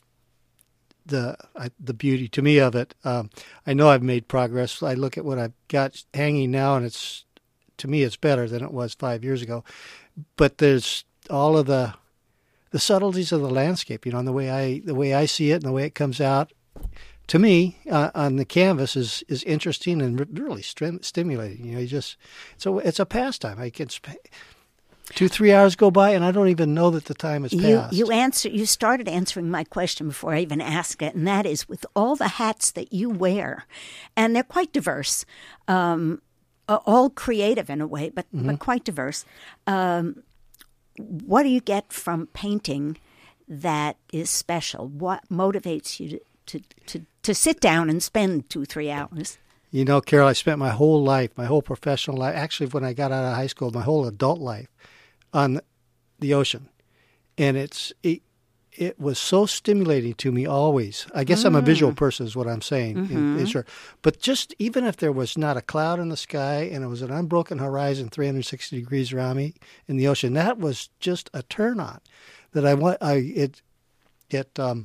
Speaker 6: the I, the beauty to me of it. Um, I know I've made progress. I look at what I've got hanging now, and it's to me it's better than it was five years ago. But there's all of the the subtleties of the landscape, you know, and the way I the way I see it and the way it comes out. To me, uh, on the canvas is is interesting and re- really strim- stimulating. You know, you just it's a it's a pastime. I can sp- two three hours go by and I don't even know that the time has
Speaker 1: You
Speaker 6: passed.
Speaker 1: you answer you started answering my question before I even asked it, and that is, with all the hats that you wear, and they're quite diverse, um, uh, all creative in a way, but
Speaker 6: Mm-hmm.
Speaker 1: but quite diverse. Um, what do you get from painting that is special? What motivates you to to, to, to sit down and spend two three hours?
Speaker 6: You know, Carol, I spent my whole life, my whole professional life, actually when I got out of high school, my whole adult life on the ocean. And it's it, it was so stimulating to me always. I guess mm. I'm a visual person is what I'm saying.
Speaker 1: Mm-hmm.
Speaker 6: In, sure. But just even if there was not a cloud in the sky and it was an unbroken horizon three hundred sixty degrees around me in the ocean, that was just a turn on that I want. I it it um,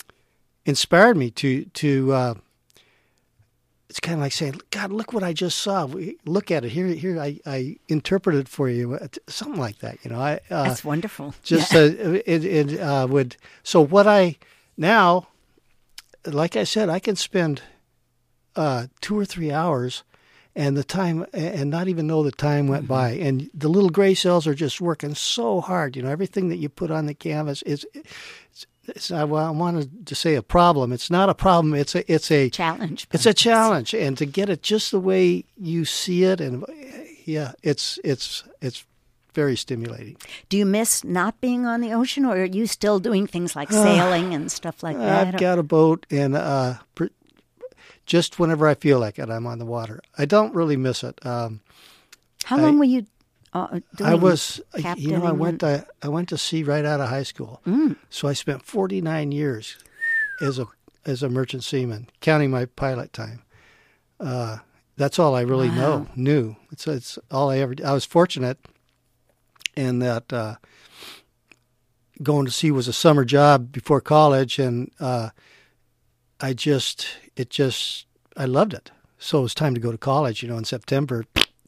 Speaker 6: inspired me to to uh, it's kind of like saying, God, look what I just saw. Look at it. Here, here, I, I interpreted for you. Something like that, you know. I uh,
Speaker 1: That's wonderful.
Speaker 6: Just
Speaker 1: Yeah.
Speaker 6: uh, it, it uh, would. So what I now, like I said, I can spend uh, two or three hours, and the time, and not even know the time went
Speaker 1: Mm-hmm.
Speaker 6: by. And the little gray cells are just working so hard. You know, everything that you put on the canvas is. It's, It's, I wanted to say a problem. It's not a problem. It's a it's a
Speaker 1: Challenge.
Speaker 6: It's a challenge, and to get it just the way you see it, and yeah, it's it's it's very stimulating.
Speaker 1: Do you miss not being on the ocean, or are you still doing things like sailing and stuff like that?
Speaker 6: I've got a boat, and uh, pr- just whenever I feel like it, I'm on the water. I don't really miss it. Um,
Speaker 1: How long
Speaker 6: I-
Speaker 1: were you uh, doing
Speaker 6: I was, you know, I
Speaker 1: captaining
Speaker 6: went
Speaker 1: and-
Speaker 6: to I went to sea right out of high school,
Speaker 1: Mm.
Speaker 6: so I spent forty-nine years as a as a merchant seaman, counting my pilot time. Uh, that's all I really
Speaker 1: Wow.
Speaker 6: know knew. It's it's all I ever. I was fortunate in that uh, going to sea was a summer job before college, and uh, I just it just I loved it. So it was time to go to college. You know, in September.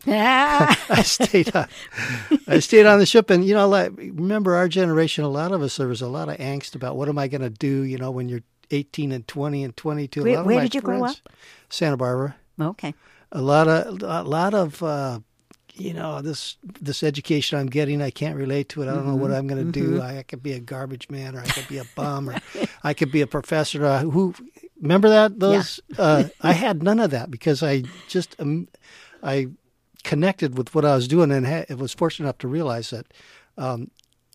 Speaker 6: I stayed on. I stayed on the ship, and you know, like, remember our generation. A lot of us, there was a lot of angst about what am I going to do. You know, when you're eighteen and twenty and twenty-two.
Speaker 1: Where-
Speaker 6: a lot of
Speaker 1: where
Speaker 6: my
Speaker 1: did you grow
Speaker 6: friends- Santa Barbara.
Speaker 1: Okay.
Speaker 6: A lot of a lot of uh, you know this this education I'm getting. I can't relate to it. I don't know what I'm going to do. I, I could be a garbage man, or I could be a bum, or I could be a professor. Uh, who remember that those? Uh, I had none of that because I just um, I. connected with what I was doing, and ha- was fortunate enough to realize that um,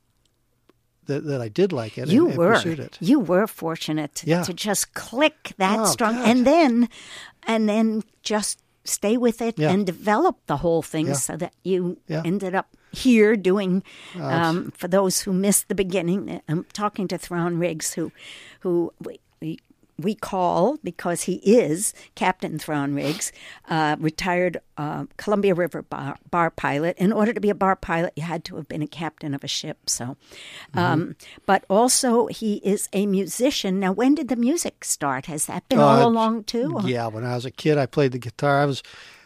Speaker 6: that, that I did like it
Speaker 1: You
Speaker 6: and, and
Speaker 1: were
Speaker 6: pursued it.
Speaker 1: you were fortunate to,
Speaker 6: Yeah.
Speaker 1: to just click that
Speaker 6: Oh,
Speaker 1: strong,
Speaker 6: God.
Speaker 1: and then and then just stay with it
Speaker 6: Yeah.
Speaker 1: and develop the whole thing,
Speaker 6: Yeah.
Speaker 1: so that you
Speaker 6: Yeah.
Speaker 1: ended up here doing. Um, for those who missed the beginning, I'm talking to Thrawn Riggs, who who we, we, we call, because he is Captain Thrawn Riggs, uh, retired uh, Columbia River bar, bar pilot. In order to be a bar pilot, you had to have been a captain of a ship. So, um, but also he is a musician. Now, when did the music start? Has that been all
Speaker 6: Uh,
Speaker 1: along too? or-
Speaker 6: Yeah, when I was a kid, I played the guitar. I was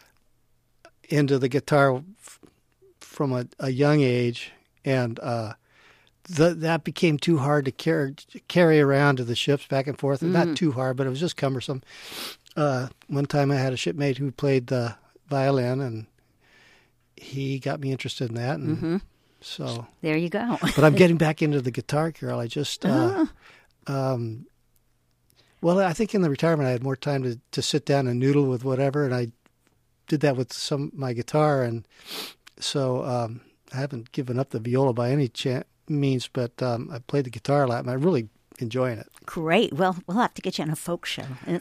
Speaker 6: into the guitar f- from a, a young age, and uh, the, that became too hard to carry carry around to the ships back and forth.
Speaker 1: Mm.
Speaker 6: Not too hard, but it was just cumbersome. Uh, one time, I had a shipmate who played the violin, and he got me interested in that, and
Speaker 1: Mm-hmm.
Speaker 6: so.
Speaker 1: There you go.
Speaker 6: But I'm getting back into the guitar, Carol. I just, uh,
Speaker 1: Uh-huh.
Speaker 6: um, well, I think in the retirement I had more time to, to sit down and noodle with whatever, and I did that with some my guitar, and so um, I haven't given up the viola by any chan means, but um, I played the guitar a lot, and I'm really enjoying it.
Speaker 1: Great. Well, we'll have to get you on a folk show. It's-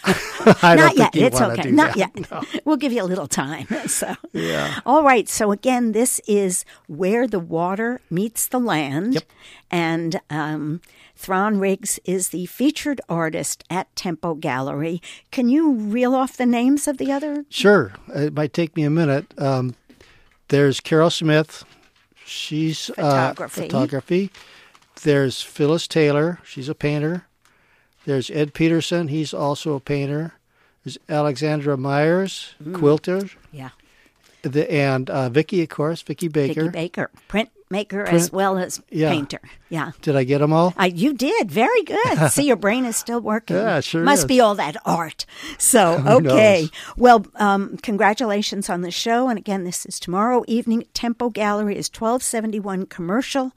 Speaker 6: I don't
Speaker 1: Not yet.
Speaker 6: think you
Speaker 1: It's
Speaker 6: wanna
Speaker 1: okay.
Speaker 6: do
Speaker 1: Not
Speaker 6: that.
Speaker 1: yet. We'll give you a little time. So,
Speaker 6: Yeah.
Speaker 1: all right. So again, this is Where the Water Meets the Land,
Speaker 6: Yep.
Speaker 1: and um, Thrawn Riggs is the featured artist at Tempo Gallery. Can you reel off the names of the other?
Speaker 6: Sure. It might take me a minute. Um, there's Carol Smith. She's
Speaker 1: Photography.
Speaker 6: Uh, photography. There's Phyllis Taylor. She's a painter. There's Ed Peterson. He's also a painter. There's Alexandra Myers, quilter.
Speaker 1: Yeah,
Speaker 6: The, and uh, Vicky, of course, Vicky Baker.
Speaker 1: Vicky Baker, printmaker as
Speaker 6: Print-
Speaker 1: well as
Speaker 6: yeah.
Speaker 1: painter. Yeah.
Speaker 6: Did I get them all?
Speaker 1: Uh, you did. Very good. See, your brain is still working.
Speaker 6: Yeah, it sure
Speaker 1: Must
Speaker 6: is.
Speaker 1: be all that art. So,
Speaker 6: Who
Speaker 1: okay.
Speaker 6: knows?
Speaker 1: Well, um, congratulations on the show. And again, this is tomorrow evening. Tempo Gallery is twelve seventy-one Commercial.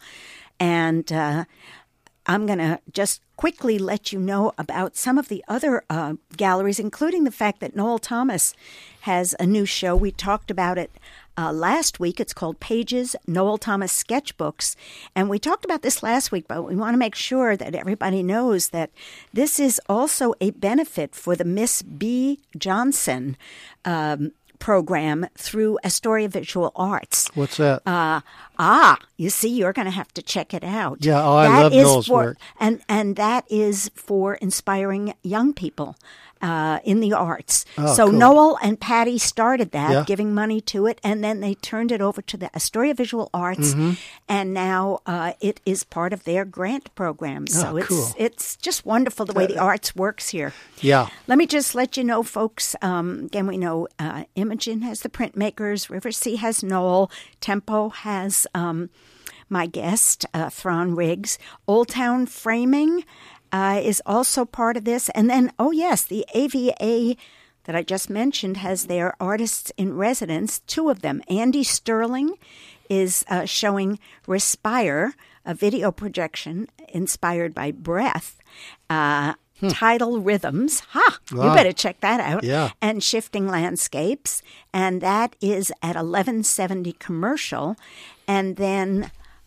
Speaker 1: And uh, I'm going to just quickly let you know about some of the other uh, galleries, including the fact that Noel Thomas has a new show. We talked about it uh, last week. It's called Pages, Noel Thomas Sketchbooks. And we talked about this last week, but we want to make sure that everybody knows that this is also a benefit for the Miss B. Johnson um, program through Astoria Visual Arts.
Speaker 6: What's that?
Speaker 1: Uh, ah, you see, you're going to have to check it out.
Speaker 6: Yeah, oh, I
Speaker 1: That
Speaker 6: love
Speaker 1: is
Speaker 6: Noel's
Speaker 1: for,
Speaker 6: work.
Speaker 1: And, and that is for inspiring young people uh, in the arts.
Speaker 6: Oh,
Speaker 1: so
Speaker 6: cool.
Speaker 1: Noel and Patty started that,
Speaker 6: Yeah.
Speaker 1: giving money to it, and then they turned it over to the Astoria Visual Arts,
Speaker 6: Mm-hmm.
Speaker 1: and now uh, it is part of their grant program. So
Speaker 6: Oh,
Speaker 1: it's
Speaker 6: cool.
Speaker 1: it's just wonderful the way the arts works here.
Speaker 6: Yeah.
Speaker 1: Let me just let you know, folks. Um, again, we know uh, Imogen has the printmakers, River Sea has Noel, Tempo has um, my guest, uh, Thrawn Riggs, Old Town Framing uh, is also part of this. And then, oh, yes, the A V A that I just mentioned has their artists in residence, two of them. Andy Sterling is uh, showing Respire, a video projection inspired by breath. Uh, Tidal Rhythms. Ha! You
Speaker 6: Wow.
Speaker 1: better check that out.
Speaker 6: Yeah.
Speaker 1: And Shifting Landscapes. And that is at eleven seventy Commercial. And then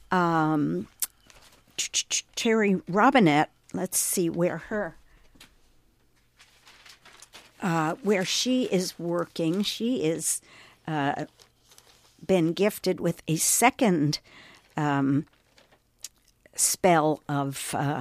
Speaker 1: um, Terry Robinette, let's see where her, uh, where she is working. She is uh, been gifted with a second um, spell of uh,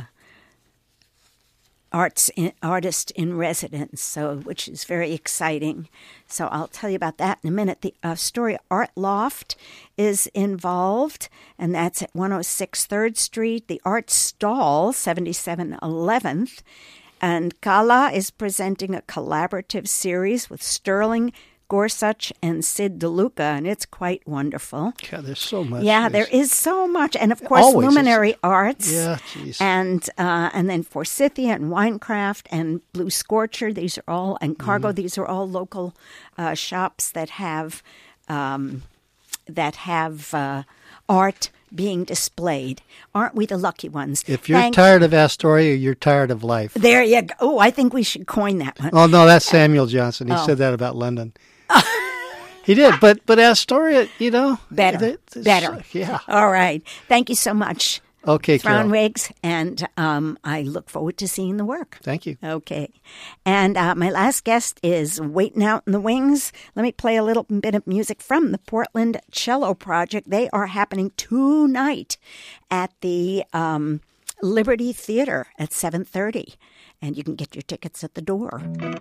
Speaker 1: arts in, artist in residence, so which is very exciting. So I'll tell you about that in a minute. The Astoria Art Loft is involved, and that's at one oh six third Street. The Art Stall, seventy-seven eleventh. And Kala is presenting a collaborative series with Sterling Gorsuch and Sid DeLuca, and it's quite wonderful.
Speaker 6: God, there's so much.
Speaker 1: Yeah, there
Speaker 6: There's-
Speaker 1: is so much, and of course,
Speaker 6: Always is.
Speaker 1: Luminary Arts.
Speaker 6: Yeah, jeez.
Speaker 1: And uh, and then Forsythia and Winecraft and Blue Scorcher. These are all and Cargo.
Speaker 6: Mm-hmm.
Speaker 1: These are all local uh, shops that have um, that have uh, art being displayed. Aren't we the lucky ones?
Speaker 6: If you're
Speaker 1: Thank-
Speaker 6: tired of Astoria, you're tired of life.
Speaker 1: there you go. Oh, I think we should coin that one.
Speaker 6: Oh no, that's Samuel Johnson. He
Speaker 1: Oh.
Speaker 6: said that about London. He did, but but Astoria, you know,
Speaker 1: Better,
Speaker 6: it- it's-
Speaker 1: better.
Speaker 6: Yeah.
Speaker 1: All right. Thank you so much.
Speaker 6: Okay,
Speaker 1: Thron
Speaker 6: Carol.
Speaker 1: Riggs, and um, I look forward to seeing the work.
Speaker 6: Thank you.
Speaker 1: Okay. And uh, my last guest is waiting out in the wings. Let me play a little bit of music from the Portland Cello Project. They are happening tonight at the um, Liberty Theater at seven thirty. And you can get your tickets at the door.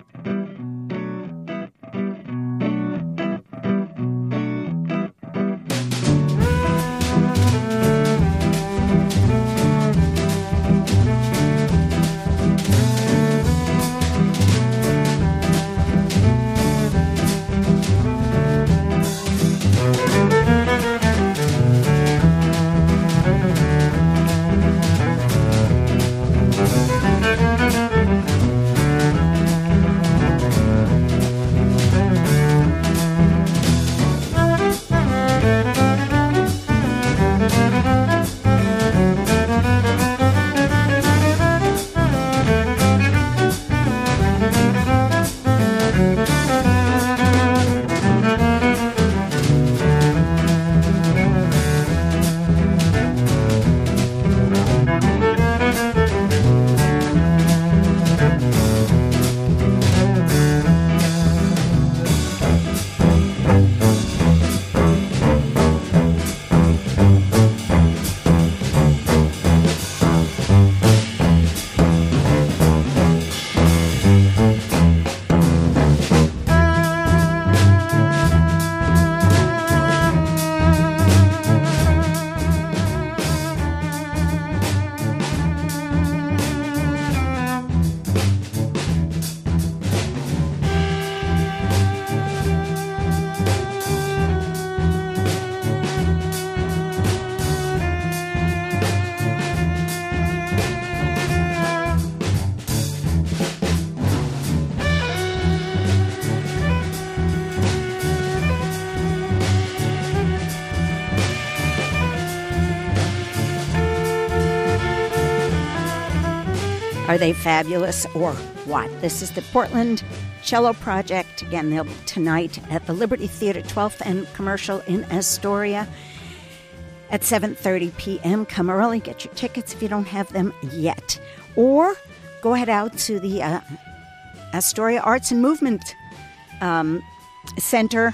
Speaker 1: Are they fabulous or what? This is the Portland Cello Project. Again, they'll be tonight at the Liberty Theater, twelfth and Commercial in Astoria at seven thirty p.m. Come early, get your tickets if you don't have them yet. Or go ahead out to the uh, Astoria Arts and Movement um, Center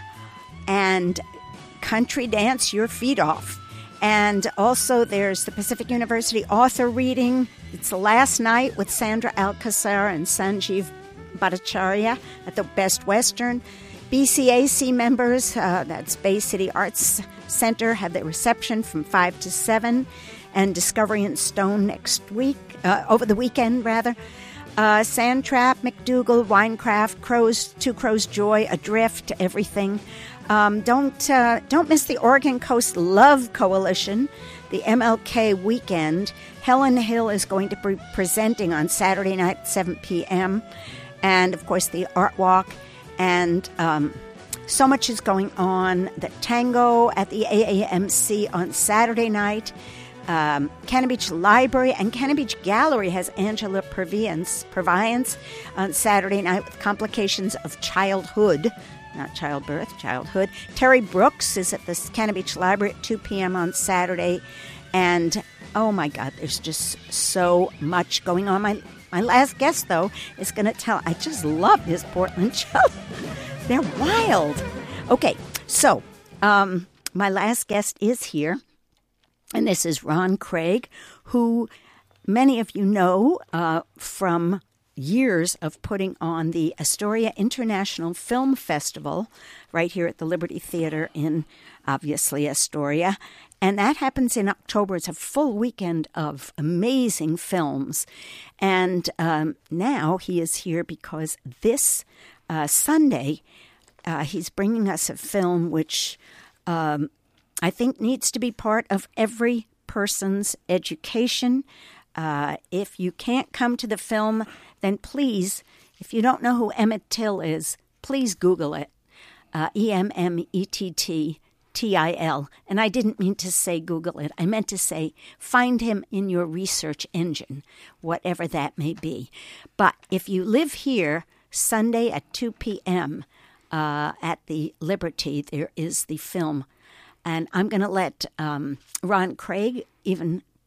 Speaker 1: and country dance your feet off. And also there's the Pacific University author reading. It's the last night with Sandra Alcazar and Sanjeev Bhattacharya at the Best Western. B C A C members, uh, that's Bay City Arts Center, have their reception from five to seven. And Discovery and Stone next week, uh, over the weekend, rather. Uh, Sandtrap, McDougal, Winecraft, Crows, Two Crows Joy, Adrift, everything. Um, don't uh, don't miss the Oregon Coast Love Coalition, the M L K weekend. Helen Hill is going to be presenting on Saturday night at seven p.m. And, of course, the Art Walk. And um, so much is going on. The tango at the A A M C on Saturday night. Um, Cannon Beach Library and Cannon Beach Gallery has Angela Purviance, Purviance on Saturday night with Complications of Childhood. Not childbirth, childhood. Terry Brooks is at the Cannon Beach Library at two p.m. on Saturday. And, oh, my God, there's just so much going on. My my last guest, though, is going to tell. I just love his Portland cello. They're wild. Okay, so um, my last guest is here. And this is Ron Craig, who many of you know uh, from years of putting on the Astoria International Film Festival right here at the Liberty Theater in, obviously, Astoria. And that happens in October. It's a full weekend of amazing films. And um, now he is here because this uh, Sunday uh, he's bringing us a film which um, I think needs to be part of every person's education. Uh, if you can't come to the film, then please, if you don't know who Emmett Till is, please Google it. Uh, E M M E T T T I L. And I didn't mean to say Google it. I meant to say find him in your research engine, whatever that may be. But if you live here, Sunday at two p.m. Uh, at the Liberty, there is the film. And I'm going to let um, Ron Craig even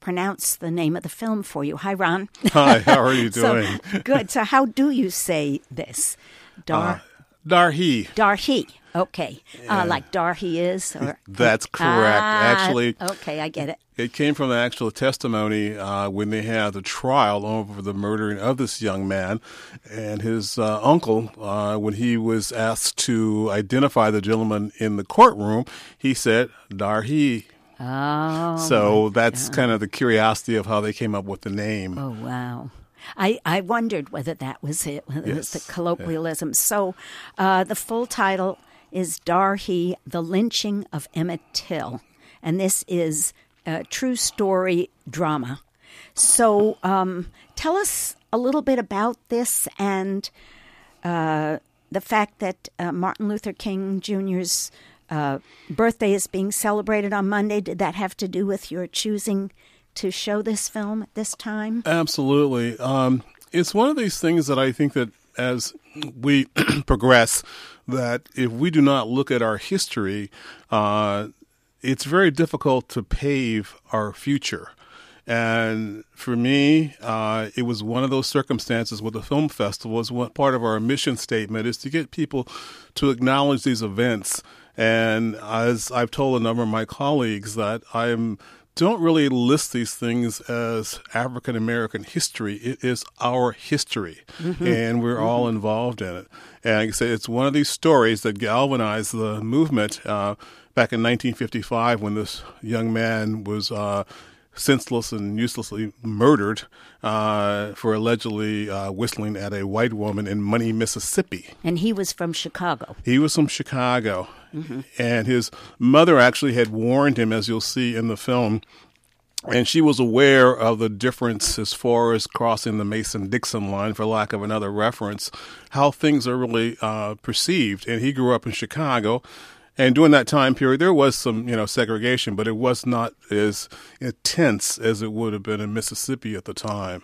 Speaker 1: pronounce the name of the film for you. Hi, Ron.
Speaker 7: Hi, how are you doing?
Speaker 1: So, good. So how do you say this? Dar
Speaker 7: Uh, Darhi.
Speaker 1: Darhi. Okay. Uh, like Darhi is? Or
Speaker 7: That's correct.
Speaker 1: Ah,
Speaker 7: Actually,
Speaker 1: okay, I get it.
Speaker 7: it came from the actual testimony uh, when they had the trial over the murdering of this young man. And his uh, uncle, uh, when he was asked to identify the gentleman in the courtroom, he said, Darhi.
Speaker 1: Oh.
Speaker 7: So that's kind of the curiosity of how they came up with the name.
Speaker 1: Oh, wow. I, I wondered whether that was it, whether it was
Speaker 7: Yes.
Speaker 1: the colloquialism. So uh, the full title is Darhi, The Lynching of Emmett Till. And this is a true story drama. So um, tell us a little bit about this and uh, the fact that uh, Martin Luther King Junior's uh, birthday is being celebrated on Monday. Did that have to do with your choosing to show this film at this time?
Speaker 7: Absolutely. Um, it's one of these things that I think that as we progress, that if we do not look at our history, uh, it's very difficult to pave our future. And for me, uh, it was one of those circumstances with the film festival. Is one part of our mission statement is to get people to acknowledge these events. And as I've told a number of my colleagues, that I am don't really list these things as African American history. It is our history, mm-hmm. and we're mm-hmm. all involved in it. And like I say, it's one of these stories that galvanized the movement uh, back in nineteen fifty-five when this young man was uh, senseless and uselessly murdered uh, for allegedly uh, whistling at a white woman in Money, Mississippi.
Speaker 1: And he was from Chicago.
Speaker 7: He was from Chicago. Mm-hmm. And his mother actually had warned him, as you'll see in the film, and she was aware of the difference as far as crossing the Mason-Dixon line, for lack of another reference, how things are really uh, perceived. And he grew up in Chicago. And during that time period, there was some, you know, segregation, but it was not as intense as it would have been in Mississippi at the time.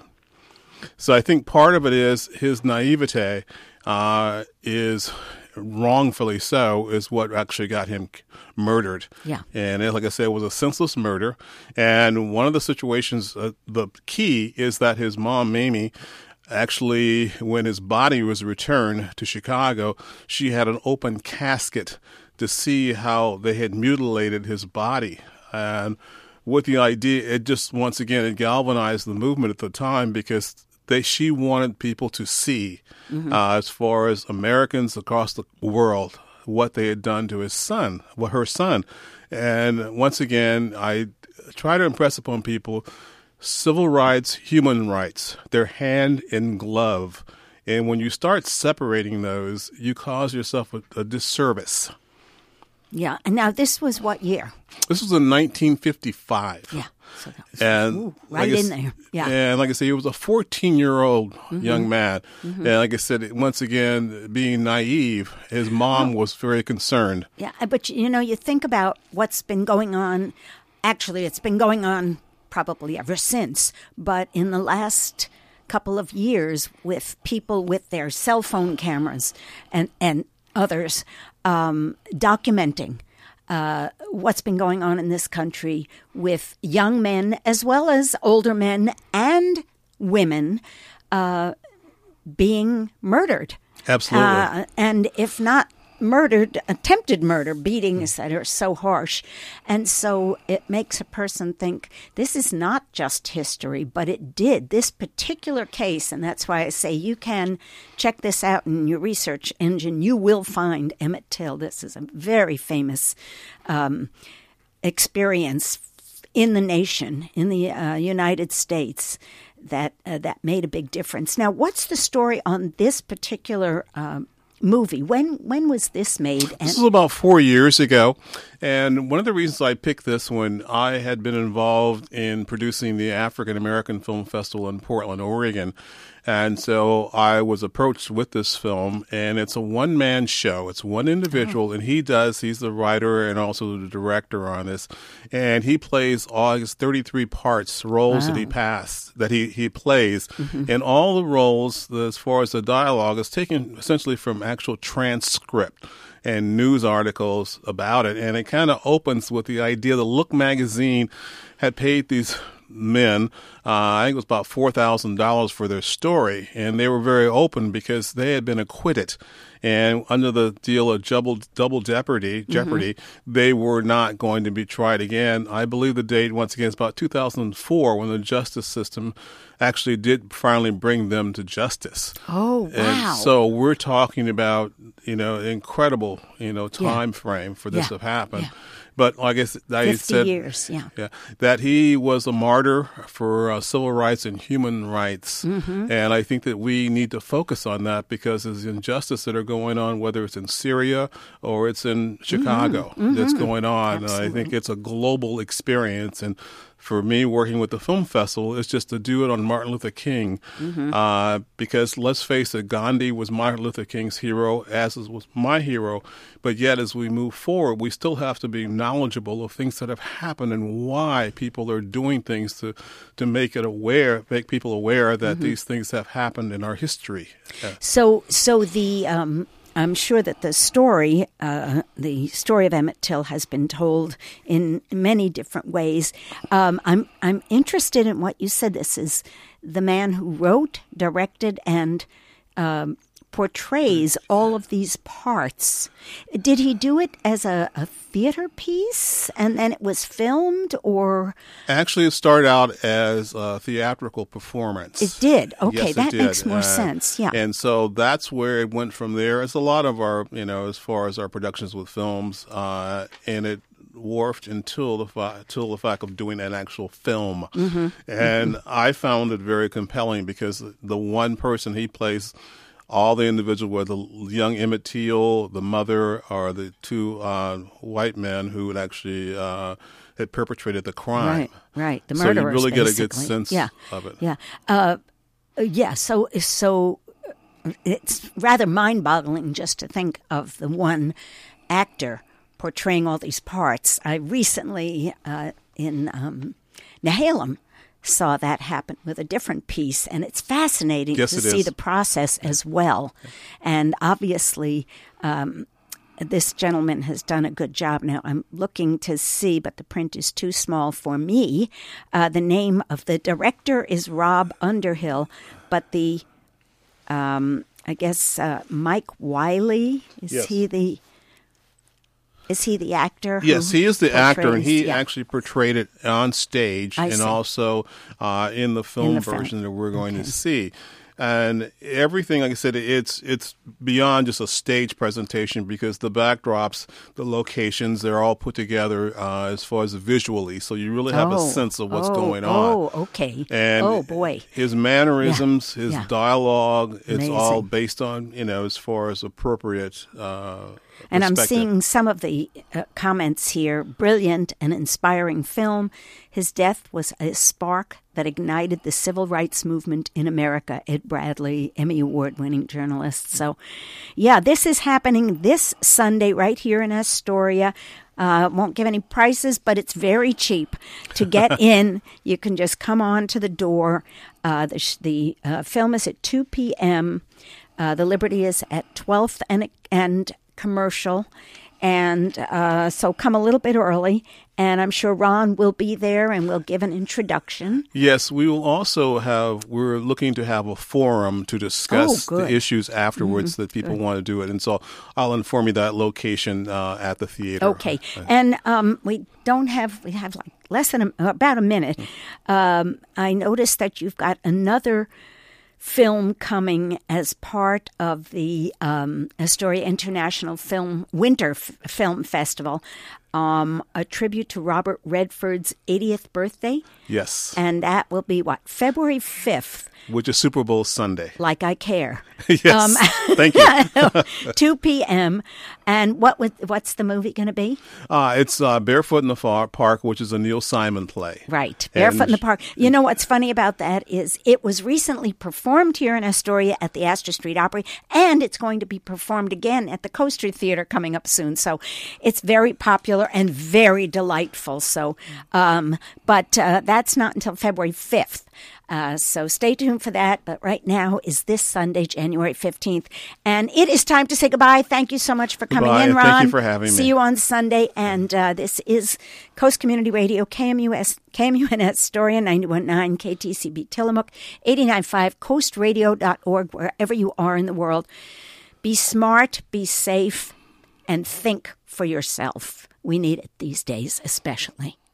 Speaker 7: So I think part of it is his naivete uh, is wrongfully so, is what actually got him murdered.
Speaker 1: Yeah.
Speaker 7: And like I said, it was a senseless murder. And one of the situations, uh, the key is that his mom, Mamie, actually, when his body was returned to Chicago, she had an open casket to see how they had mutilated his body. And with the idea, it just, once again, it galvanized the movement at the time because they she wanted people to see, mm-hmm. uh, as far as Americans across the world, what they had done to his son, well, her son. And once again, I try to impress upon people civil rights, human rights, they're hand in glove. And when you start separating those, you cause yourself a, a disservice.
Speaker 1: Yeah. And now this was what year?
Speaker 7: This was in nineteen fifty-five.
Speaker 1: Yeah. So that was
Speaker 7: and
Speaker 1: ooh, right
Speaker 7: like
Speaker 1: in there. Yeah.
Speaker 7: And like I said, he was a fourteen-year-old
Speaker 1: mm-hmm.
Speaker 7: young man. Mm-hmm. And like I said, once again, being naive, his mom was very concerned.
Speaker 1: Yeah. But, you know, you think about what's been going on. Actually, it's been going on probably ever since. But in the last couple of years, with people with their cell phone cameras and, and others um, documenting uh, what's been going on in this country with young men as well as older men and women uh, being murdered.
Speaker 7: Absolutely.
Speaker 1: Uh, and if not murdered, attempted murder, beatings that are so harsh. And so it makes a person think this is not just history, but it did. This particular case, and that's why I say you can check this out in your research engine. You will find Emmett Till. This is a very famous um, experience in the nation, in the uh, United States, that uh, that made a big difference. Now, what's the story on this particular um movie? When when was this made? And
Speaker 7: this was about four years ago. And one of the reasons I picked this one, I had been involved in producing the African American Film Festival in Portland, Oregon. And so I was approached with this film, and it's a one-man show. It's one individual, oh. and he does, he's the writer and also the director on this. And he plays all his thirty-three parts, roles wow. that he passed, that he, he plays. Mm-hmm. And all the roles, as far as the dialogue, is taken essentially from actual transcript and news articles about it. And it kind of opens with the idea that Look magazine had paid these men. Uh, I think it was about four thousand dollars for their story, and they were very open because they had been acquitted. And under the deal of double, double jeopardy, jeopardy, mm-hmm. they were not going to be tried again. I believe the date, once again, is about two thousand four when the justice system actually did finally bring them to justice.
Speaker 1: Oh, wow.
Speaker 7: And so we're talking about, you know, incredible, you know, time yeah. frame for this
Speaker 1: yeah.
Speaker 7: to happen.
Speaker 1: Yeah.
Speaker 7: But like I, I
Speaker 1: fifty
Speaker 7: said,
Speaker 1: years, yeah.
Speaker 7: yeah, that he was a martyr for uh, civil rights and human rights. Mm-hmm. And I think that we need to focus on that because there's injustice that are going on, whether it's in Syria or it's in Chicago
Speaker 1: mm-hmm.
Speaker 7: that's going on.
Speaker 1: Absolutely.
Speaker 7: I think it's a global experience. And for me, working with the film festival, is just to do it on Martin Luther King. Mm-hmm. Uh, because let's face it, Gandhi was Martin Luther King's hero, as was my hero. But yet, as we move forward, we still have to be knowledgeable of things that have happened and why people are doing things to, to make it aware, make people aware that mm-hmm. these things have happened in our history. Yeah.
Speaker 1: So, so the um, I'm sure that the story, uh, the story of Emmett Till, has been told in many different ways. Um, I'm I'm interested in what you said. This is the man who wrote, directed, and um, portrays all of these parts. Did he do it as a, a theater piece and then it was filmed, or?
Speaker 7: Actually, it started out as a theatrical performance.
Speaker 1: It did? Okay,
Speaker 7: yes,
Speaker 1: that
Speaker 7: did.
Speaker 1: makes more
Speaker 7: uh,
Speaker 1: sense, yeah.
Speaker 7: And so that's where it went from there. It's a lot of our, you know, as far as our productions with films, uh, and it warped until the fi- until the fact of doing an actual film. Mm-hmm. And mm-hmm. I found it very compelling because the one person he plays, all the individuals, were the young Emmett Till, the mother, or the two uh, white men who had actually uh, had perpetrated the crime.
Speaker 1: Right, right. The
Speaker 7: so
Speaker 1: murderers,
Speaker 7: you really
Speaker 1: basically.
Speaker 7: get a good sense
Speaker 1: yeah.
Speaker 7: of it.
Speaker 1: Yeah, uh, yeah. So, so it's rather mind-boggling just to think of the one actor portraying all these parts. I recently, uh, in um, Nehalem, saw that happen with a different piece, and it's fascinating
Speaker 7: yes,
Speaker 1: to
Speaker 7: it
Speaker 1: see
Speaker 7: is.
Speaker 1: the process as well. And obviously, um, this gentleman has done a good job. Now, I'm looking to see, but the print is too small for me. Uh, the name of the director is Rob Underhill, but the, um, I guess, uh, Mike Wiley, is
Speaker 7: yes.
Speaker 1: he the... Is he the actor?
Speaker 7: Yes, he is the
Speaker 1: portrays,
Speaker 7: actor, and he
Speaker 1: yeah.
Speaker 7: actually portrayed it on stage
Speaker 1: I
Speaker 7: and
Speaker 1: see.
Speaker 7: also uh, in the film
Speaker 1: In the
Speaker 7: version
Speaker 1: film.
Speaker 7: that we're going
Speaker 1: Okay.
Speaker 7: to see. And everything, like I said, it's it's beyond just a stage presentation because the backdrops, the locations, they're all put together uh, as far as visually. So you really have
Speaker 1: oh,
Speaker 7: a sense of what's
Speaker 1: oh,
Speaker 7: going on.
Speaker 1: Oh, okay.
Speaker 7: And
Speaker 1: oh, boy.
Speaker 7: his mannerisms,
Speaker 1: Yeah,
Speaker 7: his
Speaker 1: yeah.
Speaker 7: dialogue, it's
Speaker 1: Amazing.
Speaker 7: all based on, you know, as far as appropriate uh
Speaker 1: And I'm
Speaker 7: perspective.
Speaker 1: seeing some of the uh, comments here. Brilliant and inspiring film. His death was a spark that ignited the civil rights movement in America. Ed Bradley, Emmy Award-winning journalist. So, yeah, this is happening this Sunday right here in Astoria. Uh, won't give any prices, but it's very cheap to get in. You can just come on to the door. Uh, the sh- the uh, film is at two p.m. Uh, the Liberty is at twelfth and and commercial. And uh, so come a little bit early, and I'm sure Ron will be there and we'll give an introduction.
Speaker 7: Yes, we will also have, we're looking to have a forum to discuss
Speaker 1: Oh,
Speaker 7: the
Speaker 1: good.
Speaker 7: issues afterwards that people want to do it. And so I'll inform you that location uh, at the theater.
Speaker 1: Okay. And um, we don't have, we have like less than a, about a minute. Um, I noticed that you've got another film coming as part of the um, Astoria International Film Winter F- Film Festival, um, a tribute to Robert Redford's eightieth birthday.
Speaker 7: Yes.
Speaker 1: And that will be, what, February fifth,
Speaker 7: Which is Super Bowl Sunday.
Speaker 1: like I care.
Speaker 7: Yes. Thank you.
Speaker 1: two p.m. And what would, what's the movie going to be?
Speaker 7: Uh, it's uh, Barefoot in the Far- Park, which is a Neil Simon play.
Speaker 1: Right, Barefoot
Speaker 7: And-
Speaker 1: in the Park. You know what's funny about that is it was recently performed here in Astoria at the Astor Street Opry, and it's going to be performed again at the Coast Street Theater coming up soon. So it's very popular. popular and very delightful. So, um, but uh, that's not until February fifth. Uh, so stay tuned for that. But right now is this Sunday, January fifteenth. And it is time to say goodbye. Thank you so much for coming
Speaker 7: Goodbye,
Speaker 1: in,
Speaker 7: and
Speaker 1: Ron.
Speaker 7: thank you for having
Speaker 1: See
Speaker 7: me.
Speaker 1: you on Sunday. And uh, this is Coast Community Radio, K M U S, K M U N S Astoria, ninety-one point nine, K T C B Tillamook, eighty-nine point five, coast radio dot org, wherever you are in the world. Be smart, be safe, and think for yourself. We need it these days, especially.